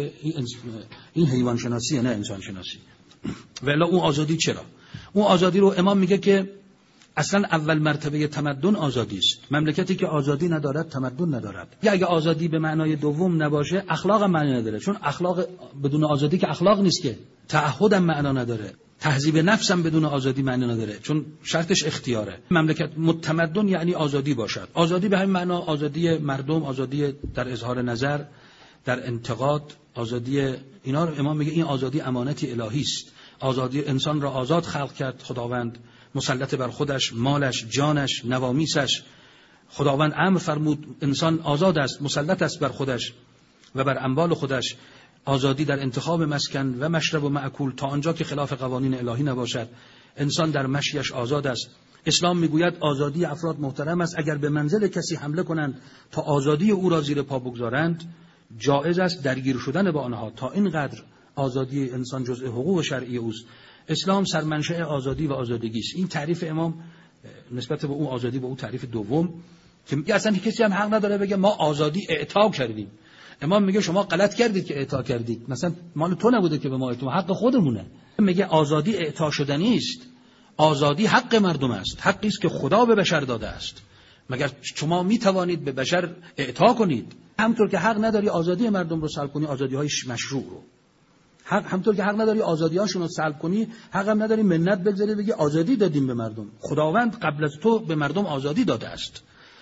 این حیوان شناسی نه انسان شناسی. ولی اون آزادی چرا؟ اون آزادی رو امام میگه که اصلا اول مرتبه تمدن آزادی است. مملکتی که آزادی ندارد تمدن ندارد. یا اگه آزادی به معنای دوم نباشه اخلاق هم معنی نداره، چون اخلاق بدون آزادی که اخلاق نیست، که تعهد هم معنا نداره، تهذیب نفس هم بدون آزادی معنی نداره، چون شرطش اختیاره. مملکت متمدن یعنی آزادی باشد. آزادی به همین معنا آزادی مردم، آزادی در اظهار نظر، در انتقاد، آزادی اینا رو امام میگه این آزادی امانتی الهی است. آزادی انسان را آزاد خلق کرد خداوند، مسلط بر خودش، مالش، جانش، نوامیسش. خداوند امر فرمود انسان آزاد است، مسلط است بر خودش و بر اموال خودش. آزادی در انتخاب مسکن و مشرب و مأکول تا آنجا که خلاف قوانین الهی نباشد. انسان در مشیش آزاد است. اسلام میگوید آزادی افراد محترم است. اگر به منزل کسی حمله کنند تا آزادی او را زیر پا بگذارند، جایز است درگیر شدن با آنها. تا اینقدر آزادی انسان جزء حقوق شرعی اوست. اسلام سرمنشأ آزادی و آزادگی است. این تعریف امام نسبت به اون آزادی با اون تعریف دوم که میگه اصلا کسی هم حق نداره بگه ما آزادی اعطا کردیم. امام میگه شما غلط کردید که اعطا کردید، مثلا مال تو نبوده که به ما اعطا، حق خودمونه. میگه آزادی اعطا شدنی است. آزادی حق مردم است، حقی است که خدا به بشر داده است. مگر شما میتوانید به بشر اعطا کنید؟ همونطور که حق نداری آزادی مردم رو سلب کنی، آزادی‌های مشروع رو. همونطور که حق نداری آزادی‌هاشون رو سلب کنی، حق هم نداری منت بگذاری بگی آزادی دادیم به مردم. خداوند قبل از تو به مردم آزادی داده است.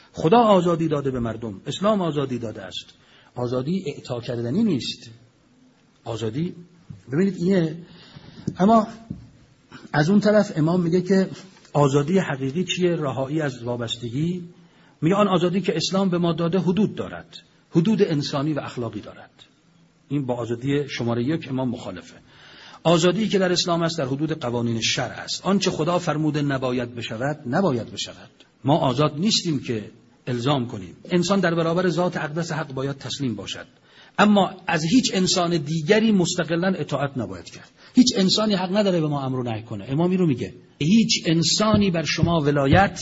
خدا آزادی داده به مردم، اسلام آزادی داده است. آزادی اعطا کردنی نیست. آزادی ببینید اینه. اما از اون طرف امام میگه که آزادی حقیقی چیه؟ رهایی از وابستگی. میگه آن آزادی که اسلام به ما داده حدود دارد، حدود انسانی و اخلاقی دارد. این با آزادی شماره 1 امام مخالفه. آزادی که در اسلام است در حدود قوانین شرع است. آنچه خدا فرموده نباید بشود نباید بشود. ما آزاد نیستیم که الزام کنیم. انسان در برابر ذات اقدس حق باید تسلیم باشد، اما از هیچ انسان دیگری مستقلاً اطاعت نباید کرد. هیچ انسانی حق نداره به ما امر و نهی کنه. امامی رو میگه هیچ انسانی بر شما ولایت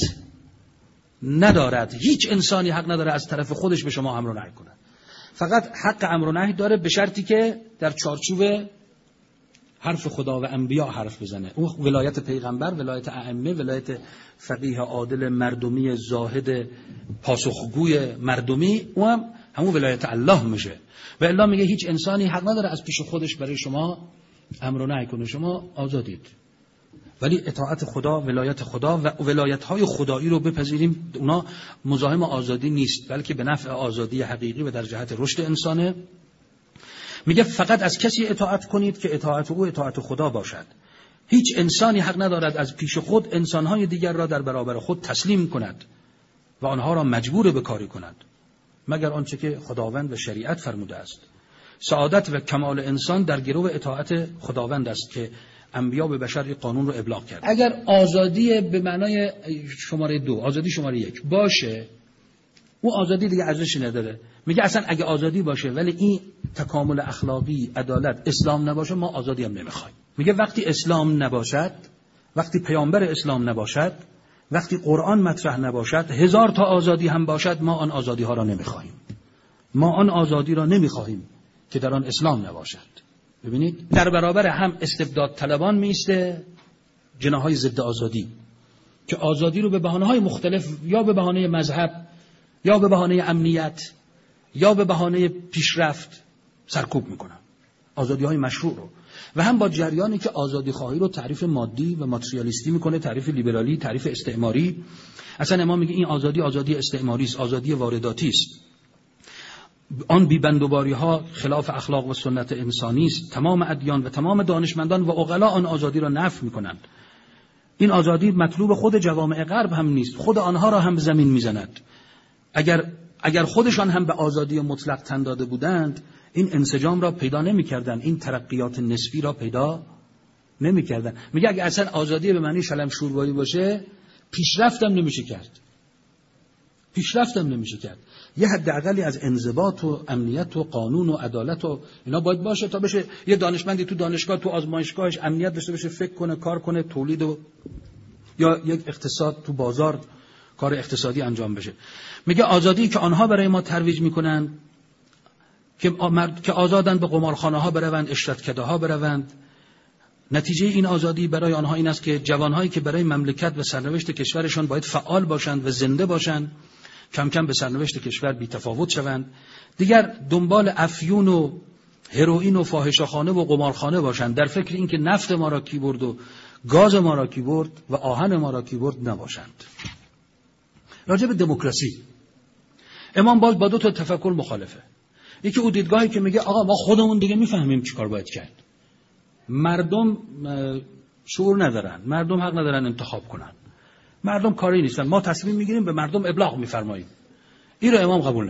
ندارد، هیچ انسانی حق نداره از طرف خودش به شما امر و نهی کنه. فقط حق امر و نهی داره به شرطی که در چارچوب حرف خدا و انبیا حرف بزنه. اون ولایت پیغمبر، ولایت ائمه، ولایت فقیه عادل مردمی زاهد پاسخگوی مردمی، اون همون ولایت الله میشه. و الا میگه هیچ انسانی حق نداره از پیش خودش برای شما امر و نهی کنه. شما آزادید، ولی اطاعت خدا، ولایت خدا و ولایت‌های خدایی رو بپذیریم. اونا مزاحم آزادی نیست، بلکه به نفع آزادی حقیقی و در جهت رشد انسانه. میگه فقط از کسی اطاعت کنید که اطاعت او اطاعت خدا باشد. هیچ انسانی حق ندارد از پیش خود انسان‌های دیگر را در برابر خود تسلیم کند و آنها را مجبور به کاری کند، مگر آنچه که خداوند و شریعت فرموده است. سعادت و کمال انسان در گرو اطاعت خداوند است که انبیا به بشر قانون رو ابلاغ کرد. اگر آزادی به معنای شماره 2، آزادی شماره 1 باشه، اون آزادی دیگه ارزشی نداره. میگه اصلا اگه آزادی باشه ولی این تکامل اخلاقی، عدالت، اسلام نباشه، ما آزادی هم نمیخوایم. میگه وقتی اسلام نباشد، وقتی پیامبر اسلام نباشد، وقتی قرآن مطرح نباشد، 1000 تا آزادی هم باشد، ما آن آزادی ها را نمیخواهیم. ما آن آزادی را نمیخواهیم که در آن اسلام نباشد. ببینید در برابر هم استبداد طلبان میسته جناحهای ضد آزادی که آزادی رو به بهانه‌های مختلف، یا به بهانه مذهب، یا به بهانه امنیت، یا به بهانه پیشرفت سرکوب میکنن آزادی‌های مشروع رو. و هم با جریانی که آزادی خواهی رو تعریف مادی و ماتریالیستی میکنه، تعریف لیبرالی، تعریف استعماری. اصلا امام میگه این آزادی آزادی استعماری است، آزادی وارداتی است. آن بی‌بندوباری ها خلاف اخلاق و سنت انسانی است. تمام ادیان و تمام دانشمندان و عقلا آن آزادی را نفی میکنند. این آزادی مطلوب خود جوامع غرب هم نیست، خود آنها را هم به زمین میزند. اگر خودشان هم به آزادی مطلق تن داده بودند، این انسجام را پیدا نمی‌کردند، این ترقیات نسبی را پیدا نمی‌کردند. میگه اگه اصلا آزادی به معنی شلم شوربایی باشه، پیشرفتم نمیشه کرد. یه حداقلی از انضباط و امنیت و قانون و عدالت و اینا باید باشه تا بشه یه دانشمندی تو دانشگاه، تو آزمایشگاهش امنیت داشته باشه، فکر کنه، کار کنه، تولید و یا یک اقتصاد تو بازار کار اقتصادی انجام بشه. میگه آزادی که آنها برای ما ترویج میکنن که آزادن به قمارخانه ها بروند، اشرتکده ها بروند، نتیجه این آزادی برای آنها این است که جوانهایی که برای مملکت و سرنوشت کشورشان باید فعال باشند و زنده باشند، کم کم به سرنوشت کشور بی تفاوت شوند. دیگر دنبال افیون و هروئین و فاحشه‌خانه و قمارخانه باشند، در فکر این که نفت ما را کی برد و گاز ما را کی برد و آهن ما را کی برد نباشند. راجع به دموکراسی امام باز با 2 تا تفکر مخالفه. یکی او دیدگاهی که میگه آقا ما خودمون دیگه میفهمیم چی کار باید کرد، مردم شعور ندارن، مردم حق ندارن انتخاب کنن، مردم کاری نیستن، ما تصمیم میگیریم به مردم ابلاغ میفرماییم. این رو امام قبول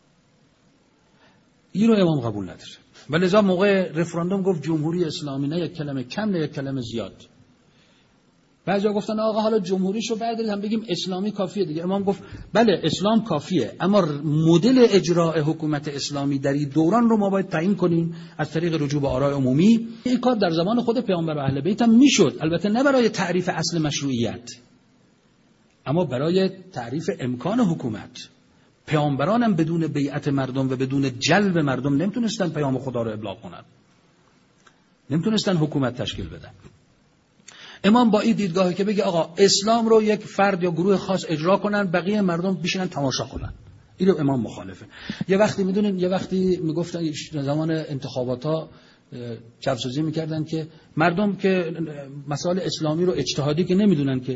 نداره. ولذا موقع رفراندوم گفت جمهوری اسلامی، نه یک کلمه کم نه یک کلمه زیاد. بعضیا گفتن آقا حالا جمهوریشو بردارید هم بگیم اسلامی کافیه دیگه. امام گفت بله اسلام کافیه، اما مدل اجرای حکومت اسلامی در این دوران رو ما باید تعیین کنیم از طریق رجوع به آراء عمومی. این کار در زمان خود پیامبر و اهل بیت هم میشد، البته نه برای تعریف اصل مشروعیت، اما برای تعریف امکان حکومت. پیامبران هم بدون بیعت مردم و بدون جلب مردم نمیتونستن پیام خدا رو ابلاغ کنن، نمیتونستن حکومت تشکیل بدن. امام با این دیدگاهی که بگه آقا اسلام رو یک فرد یا گروه خاص اجرا کنن، بقیه مردم بشینن تماشا کنن، این رو امام مخالفه. یه وقتی میدونین، یه وقتی میگفتن زمان انتخابات ها چپسازی میکردن که مردم که مسائل اسلامی رو اجتهادی که نمیدونن که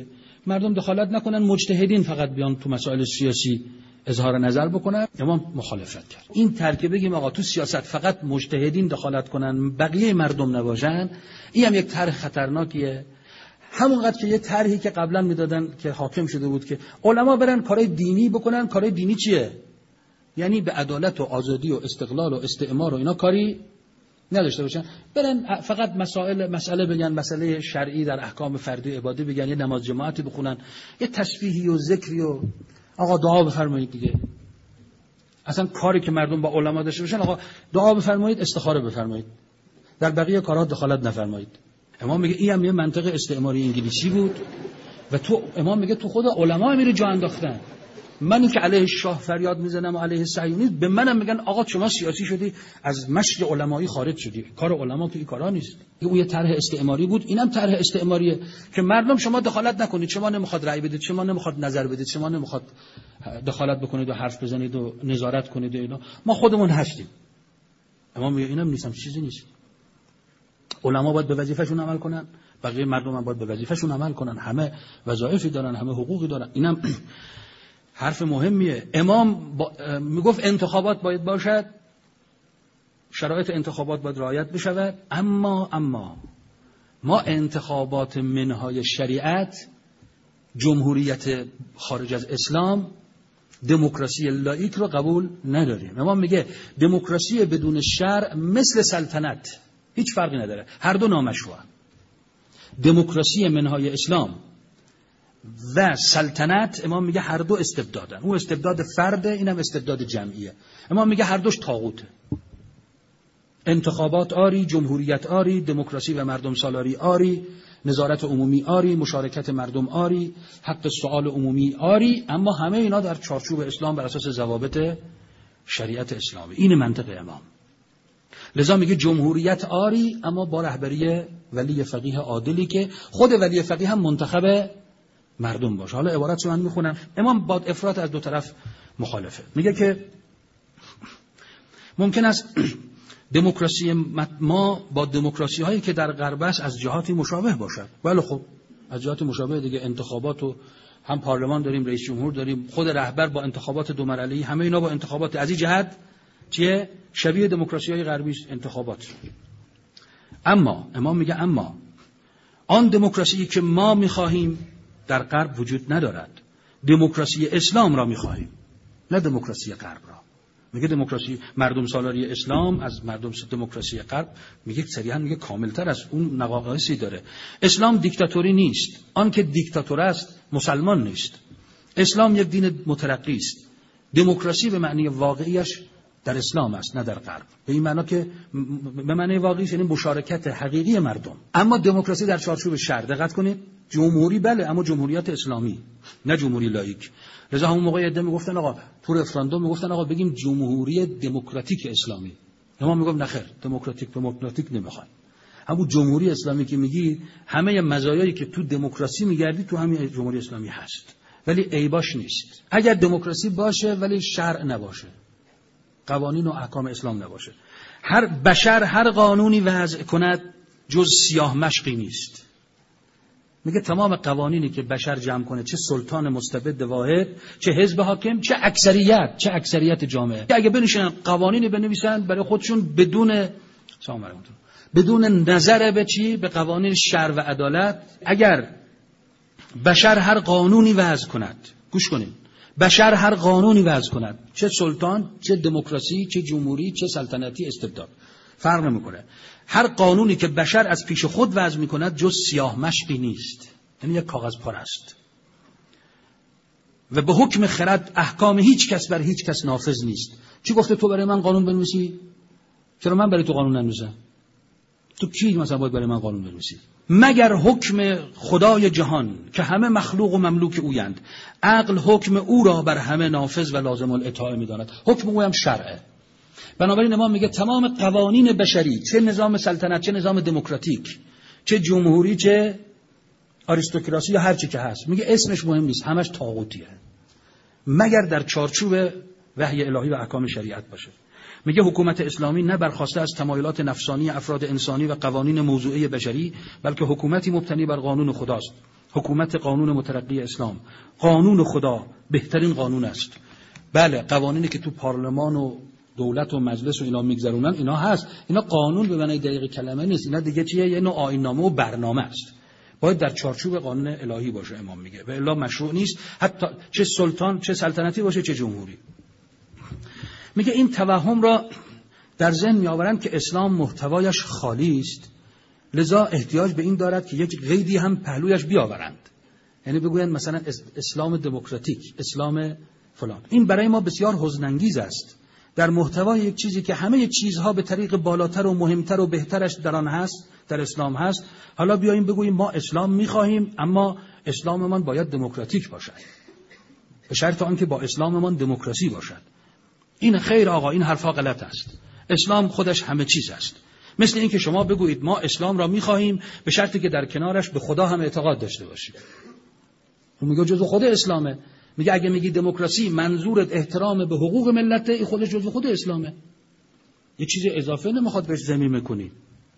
مردم دخالت نکنن، مجتهدین فقط بیان تو مسائل سیاسی اظهار نظر بکنن. امام مخالفت کرد. این ترکیب بگیم آقا تو سیاست فقط مجتهدین دخالت کنن، بقیه مردم نباشن، این هم یک طرح خطرناکیه. همونقدر که یه طرحی که قبلا میدادن که حاکم شده بود که علما برن کارهای دینی بکنن. کارهای دینی چیه؟ یعنی به عدالت و آزادی و استقلال و استعمار و اینا کاری نداشته باشن، برن فقط مسئله بگن، مسئله شرعی در احکام فردی عبادی بگن، یه نماز جماعتی بخونن، یه تسبیحی و ذکری و آقا دعا بفرمایید دیگه. اصلا کاری که مردم با علما داشته باشن، آقا دعا بفرمایید، استخاره بفرمایید، در بقیه کارها دخالت نفرمایید. امام میگه این هم یه منطق استعماری انگلیسی بود و تو امام میگه تو خود علما میره جا انداختن. منی که علیه شاه فریاد میزنم و علیه صهیونی، به منم میگن آقا شما سیاسی شدی، از مشق علمایی خارج شدی، کار علما که این کارا نیست. اون یه طرح استعماری بود، اینم طرح استعماریه که مردم شما دخالت نکنید، شما نمیخواد رأی بدید، شما نمیخواد نظر بدید، شما نمیخواد دخالت بکنید و حرف بزنید و نظارت کنید و اینا، ما خودمون هستیم. امام میگه اینم نیستم، چیزی نیست. علما باید به وظیفه‌شون عمل کنن، بقیه مردم هم باید به وظیفه‌شون عمل کنن، همه وظایفی دارن، همه حقوقی دارن. اینم حرف مهمیه. امام میگفت انتخابات باید باشد، شرایط انتخابات باید رعایت بشود، اما ما انتخابات منهای شریعت، جمهوریت خارج از اسلام، دموکراسی لاییک رو قبول نداریم. امام میگه دموکراسی بدون شرع مثل سلطنت، هیچ فرقی نداره، هر دو نامشروعه. دموکراسی منهای اسلام و سلطنت، امام میگه هر دو استبدادن. اون استبداد فرده، اینم استبداد جمعیه. امام میگه هر دوش طاغوته. انتخابات آری، جمهوریت آری، دموکراسی و مردم سالاری آری، نظارت عمومی آری، مشارکت مردم آری، حق سؤال عمومی آری، اما همه اینا در چارچوب اسلام بر اساس ضوابط شریعت اسلامی. این منطق امام. لذا میگه جمهوریت آری، اما با رهبری ولی فقیه عادلی که خود ولی فقیه هم منتخب مردم باشه. حالا عبارت رو من میخونم. امام با افراط از دو طرف مخالفه. میگه که ممکن است دموکراسی ما با دموکراسی هایی که در غرب است از جهاتی مشابه باشد. بله خب از جهات مشابه دیگه، انتخابات و هم پارلمان داریم، رئیس جمهور داریم، خود رهبر با انتخابات دو مرحله‌ای، همه اینا با انتخابات از این جهت چیه؟ شبیه دموکراسی های غربی انتخابات. اما امام میگه اما آن دموکراسی که ما میخواهیم در غرب وجود ندارد. دموکراسی اسلام را میخواهیم، نه دموکراسی غرب را. میگه دموکراسی مردم سالاری اسلام از مردم دموکراسی غرب، میگه صریحا میگه کاملتر از اون نواقصی داره. اسلام دیکتاتوری نیست. آن که دیکتاتور است مسلمان نیست. اسلام یک دین مترقی است. دموکراسی به معنی واقعیش در اسلام است، نه در غرب. به این معنا که به معنی واقعی یعنی مشارکت حقیقی مردم. اما دموکراسی در چارچوب شرع، دقت کنید، جمهوری بله، اما جمهوریت اسلامی، نه جمهوری لاییک. لذا همون موقع عده میگفتن آقا تو رفراندوم میگفتن آقا بگیم جمهوری دموکراتیک اسلامی. امام میگفت نخیر، دموکراتیک نمیخوایم. همون جمهوری اسلامی که میگی همه مزایایی که تو دموکراسی میگردی تو همین جمهوری اسلامی هست، ولی عیباش نیست. اگر دموکراسی باشه ولی شرع نباشه، قوانین و احکام اسلام نباشه، هر بشر هر قانونی وضع کند جز سیاه مشقی نیست. میگه تمام قوانینی که بشر جمع کنه، چه سلطان مستبد واحد، چه حزب حاکم، چه اکثریت جامعه، اگه بنشینن قوانینی بنویسن برای خودشون بدون نظر به چی؟ به قوانین شرع و عدالت. اگر بشر هر قانونی وضع کند، گوش کنین، بشر هر قانونی وضع کند، چه سلطان، چه دموکراسی، چه جمهوری، چه سلطنتی، استبداد، فرق نمیکنه. هر قانونی که بشر از پیش خود وضع میکند جز سیاه مشقی نیست، یعنی یک کاغذ پاره است و به حکم خرد احکام هیچ کس بر هیچ کس نافذ نیست. چی گفته تو برای من قانون بنویسی؟ چرا من برای تو قانون ننویسم؟ تو کی مثلا باید برای من قانون بنویسی؟ مگر حکم خدای جهان که همه مخلوق و مملوک اویند، عقل حکم او را بر همه نافذ و لازم الاطاعه میداند. حکم او هم شرعه. بنابراین امام میگه تمام قوانین بشری، چه نظام سلطنت، چه نظام دموکراتیک، چه جمهوری، چه آریستوکراسی یا هر چی که هست، میگه اسمش مهم نیست، همش طاغوتیه مگر در چارچوب وحی الهی و احکام شریعت باشه. میگه حکومت اسلامی نه برخواسته از تمایلات نفسانی افراد انسانی و قوانین موضوعی بشری، بلکه حکومتی مبتنی بر قانون خداست حکومت قانون مترقی اسلام، قانون خدا بهترین قانون است. بله قوانینی که تو پارلمان و دولت و مجلس و اینا میگذرونن اینا هست، اینا قانون به معنی دقیق کلمه نیست، اینا دیگه چیه؟ یه نوع آیین‌نامه و برنامه است، باید در چارچوب قانون الهی باشه. امام میگه و الا مشروع نیست، حتی چه سلطان چه سلطنتی باشه چه جمهوری. میگه این توهم را در ذهن میآورند که اسلام محتوایش خالی است، لذا احتیاج به این دارد که یک قیدی هم پهلویش بیاورند، یعنی بگویند مثلا اسلام دموکراتیک، اسلام فلان. این برای ما بسیار حزن‌انگیز است. در محتوای یک چیزی که همه چیزها به طریق بالاتر و مهمتر و بهترش در آن هست، در اسلام هست، حالا بیاییم بگوییم ما اسلام می‌خواهیم اما اسلاممان باید دموکراتیک باشد، به شرط آنکه با اسلاممان دموکراسی باشد. این خیر آقا، این حرفا غلط است. اسلام خودش همه چیز است. مثل این که شما بگویید ما اسلام را می‌خواهیم به شرطی که در کنارش به خدا هم اعتقاد داشته باشید. اون میگه جزء خود اسلامه. میگه اگه میگی دموکراسی منظورت احترام به حقوق ملته، این خودش جزء خود اسلامه. یه چیز اضافه نمیخواد بهش ضمیمه کنی.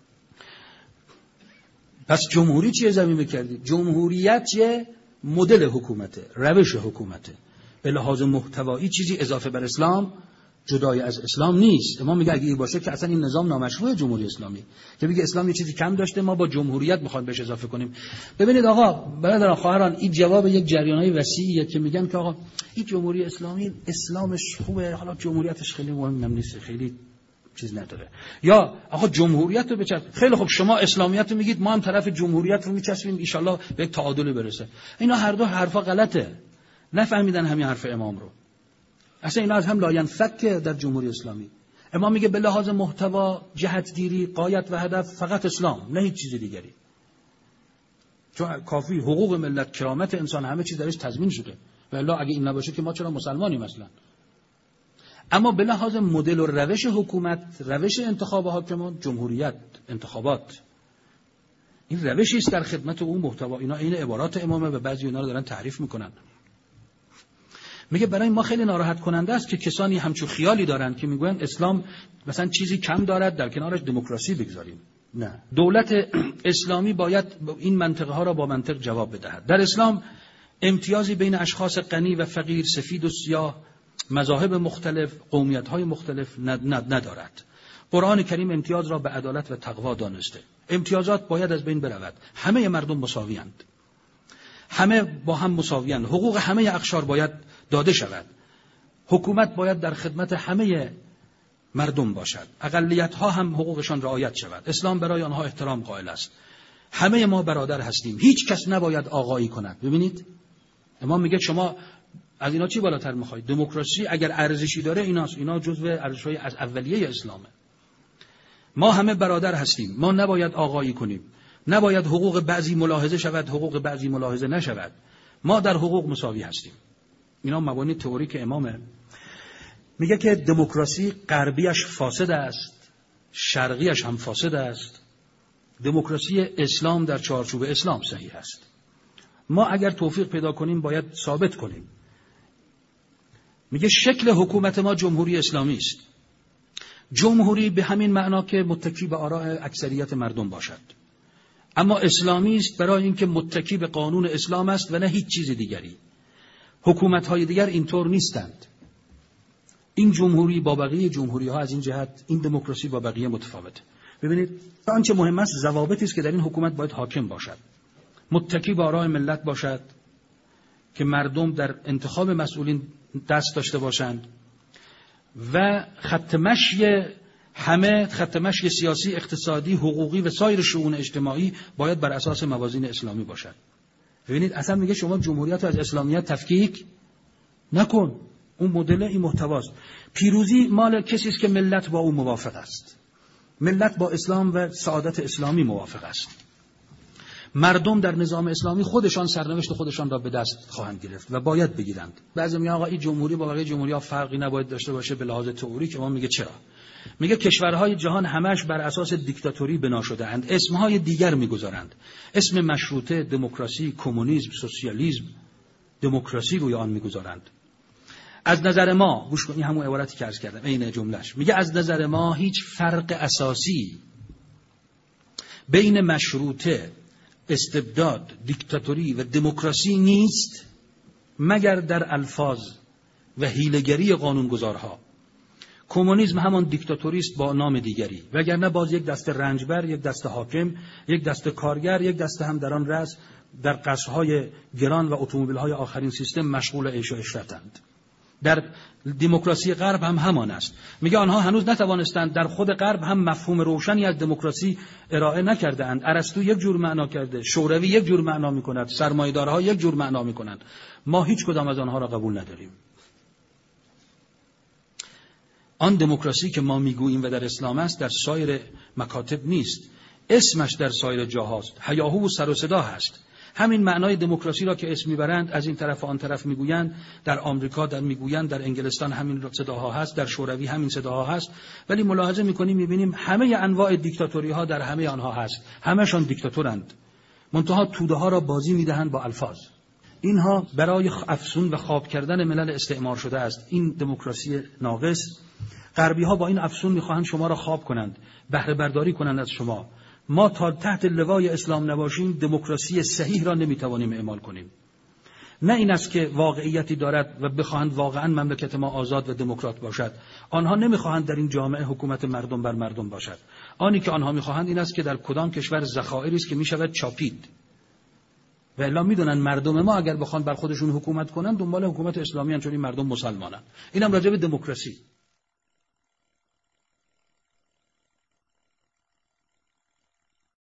پس جمهوری چیه ضمیمه کردی؟ جمهوریت چیه؟ مدل حکومته، روش حکومته. به لحاظ محتوایی چیزی اضافه بر اسلام جدای از اسلام نیست. ما میگه اگه این باشه که اصلا این نظام نامشروع جمهوری اسلامی، که میگه اسلام یه چیزی کم داشته ما با جمهوریت میخوایم بهش اضافه کنیم. ببینید آقا برادران خواهران، این جواب یک جریانای وسیعیه که میگن که آقا این جمهوری اسلامی اسلامش خوبه، حالا جمهوریتش خیلی مهم نیست، خیلی چیز نداره. یا آقا جمهوریت رو بچسب، خیلی خب شما اسلامیت رو میگید، ما هم طرف جمهوریت رو میچسبیم ان شاءالله به یک تعادل برسه. اینا هر دو حرفا غلطه. نفهمیدن همین حرف امام رو. اصلا اینا از هم لاینفک در جمهوری اسلامی. امام میگه به لحاظ محتوا، جهتگیری، غایت و هدف فقط اسلام، نه هیچ چیز دیگری. چون کافی حقوق ملت، کرامت انسان، همه چیز درش تضمین شده. و الا اگه این نباشه که ما چرا مسلمانیم اصلا؟ اما به لحاظ مدل و روش حکومت، روش انتخاب حاکمان، جمهوریت، انتخابات، این روشی است در خدمت اون محتوا. اینا این عبارات امامه و بعضی اینا رو دارن تعریف میکنن. میگه برای ما خیلی ناراحت کننده است که کسانی همچون خیالی دارن که میگن اسلام مثلا چیزی کم دارد در کنارش دموکراسی بگذاریم. نه، دولت اسلامی باید این منطقه ها را با منطق جواب بدهد. در اسلام امتیازی بین اشخاص غنی و فقیر، سفید و سیاه، مذاهب مختلف، قومیت های مختلف ندارد. قرآن کریم امتیاز را به عدالت و تقوا دانسته. امتیازات باید از بین برود. همه مردم مساویند، همه با هم مساویند، حقوق همه اقشار باید داده شود. حکومت باید در خدمت همه مردم باشد. اقلیت ها هم حقوقشان رعایت شود. اسلام برای آنها احترام قائل است. همه ما برادر هستیم. هیچ کس نباید آقایی کند. ببینید امام میگه شما از اینا چی بالاتر میخواید؟ دموکراسی اگر ارزشی داره ایناست. اینا جزو ارزش‌های از اولیه اسلامه. ما همه برادر هستیم. ما نباید آقایی کنیم. نباید حقوق بعضی ملاحظه شود، حقوق بعضی ملاحظه نشود. ما در حقوق مساوی هستیم. اینا مبانی تئوریک امامه. میگه که دموکراسی غربیش فاسد است، شرقیش هم فاسد است. دموکراسی اسلام در چارچوب اسلام صحیح است. ما اگر توفیق پیدا کنیم باید ثابت کنیم. میگه شکل حکومت ما جمهوری اسلامی است. جمهوری به همین معنا که متکی به آراء اکثریت مردم باشد. اما اسلامی است برای اینکه متکی به قانون اسلام است و نه هیچ چیز دیگری. حکومت‌های دیگر اینطور نیستند. این جمهوری با بقیه جمهوری‌ها از این جهت، این دموکراسی با بقیه متفاوته. ببینید آنچه مهم است ضوابطی است که در این حکومت باید حاکم باشد. متکی به آراء ملت باشد که مردم در انتخاب مسئولین دست داشته باشند و خط مشی سیاسی، اقتصادی، حقوقی و سایر شئون اجتماعی باید بر اساس موازین اسلامی باشد. ببینید اصلا میگه شما جمهوریت رو از اسلامیت تفکیک نکن. اون مدل این محتواست. پیروزی مال کسی است که ملت با او موافق است. ملت با اسلام و سعادت اسلامی موافق است. مردم در نظام اسلامی خودشان سرنوشت خودشان را به دست خواهند گرفت و باید بگیرند. بعضی میگن آقا این جمهوری با بقیه جمهوری‌ها فرقی نباید داشته باشه به لحاظ تئوریک. ما میگه چرا؟ میگه کشورهای جهان همش بر اساس دیکتاتوری بنا شده‌اند. اسمهای دیگر میگذارند. اسم مشروطه، دموکراسی، کمونیسم، سوسیالیسم، دموکراسی روی آن میگذارند. از نظر ما، گوش کنید همون عبارتی که عرض کردم عین جملهش، میگه از نظر ما هیچ فرق اساسی بین مشروطه، استبداد، دیکتاتوری و دموکراسی نیست مگر در الفاظ و حیله‌گری قانونگذارها. کمونیسم همان دیکتاتوری است با نام دیگری، وگرنه باز یک دست رنجبر، یک دست حاکم، یک دست کارگر، یک دست هم در آن رأس در قصرهای گران و اتومبیل‌های آخرین سیستم مشغول عیش و عشرتند. در دموکراسی غرب هم همان است. میگه آنها هنوز نتوانستند، در خود غرب هم مفهوم روشنی از دموکراسی ارائه نکرده اند. ارسطو یک جور معنا کرده، شوروی یک جور معنا میکند، سرمایه‌دارها یک جور معنا میکنند. ما هیچ کدام از آنها را قبول نداریم. آن دموکراسی که ما میگوییم و در اسلام است در سایر مکاتب نیست، اسمش در سایر جاهاست، هیاهو و سر و صدا هست. همین معنای دموکراسی را که اسم میبرند از این طرف و آن طرف میگویند، در آمریکا در میگویند، در انگلستان همین صداها هست، در شوروی همین صداها هست، ولی ملاحظه میکنیم میبینیم همه انواع دیکتاتوری ها در همه آنها هست، همه‌شان دیکتاتورند، منتها توده ها را بازی میدهند با الفاظ. اینها برای افسون و خواب کردن ملل استعمار شده است. این دموکراسی ناقص، غربی ها با این افسون میخواهند شما را خواب کنند، بهره برداری کنند از شما. ما تا تحت لوای اسلام نباشیم دموکراسی صحیح را نمیتوانیم اعمال کنیم. نه این است که واقعیتی دارد و بخواهند واقعا مملکت ما آزاد و دموکرات باشد. آنها نمیخواهند در این جامعه حکومت مردم بر مردم باشد. آنی که آنها میخواهند این است که در کدام کشور ذخایری است که میشود چاپید. و الا میدونن مردم ما اگر بخوان بر خودشون حکومت کنن دنبال حکومت اسلامی ان، چون این مردم مسلمانن. اینم راجع به دموکراسی.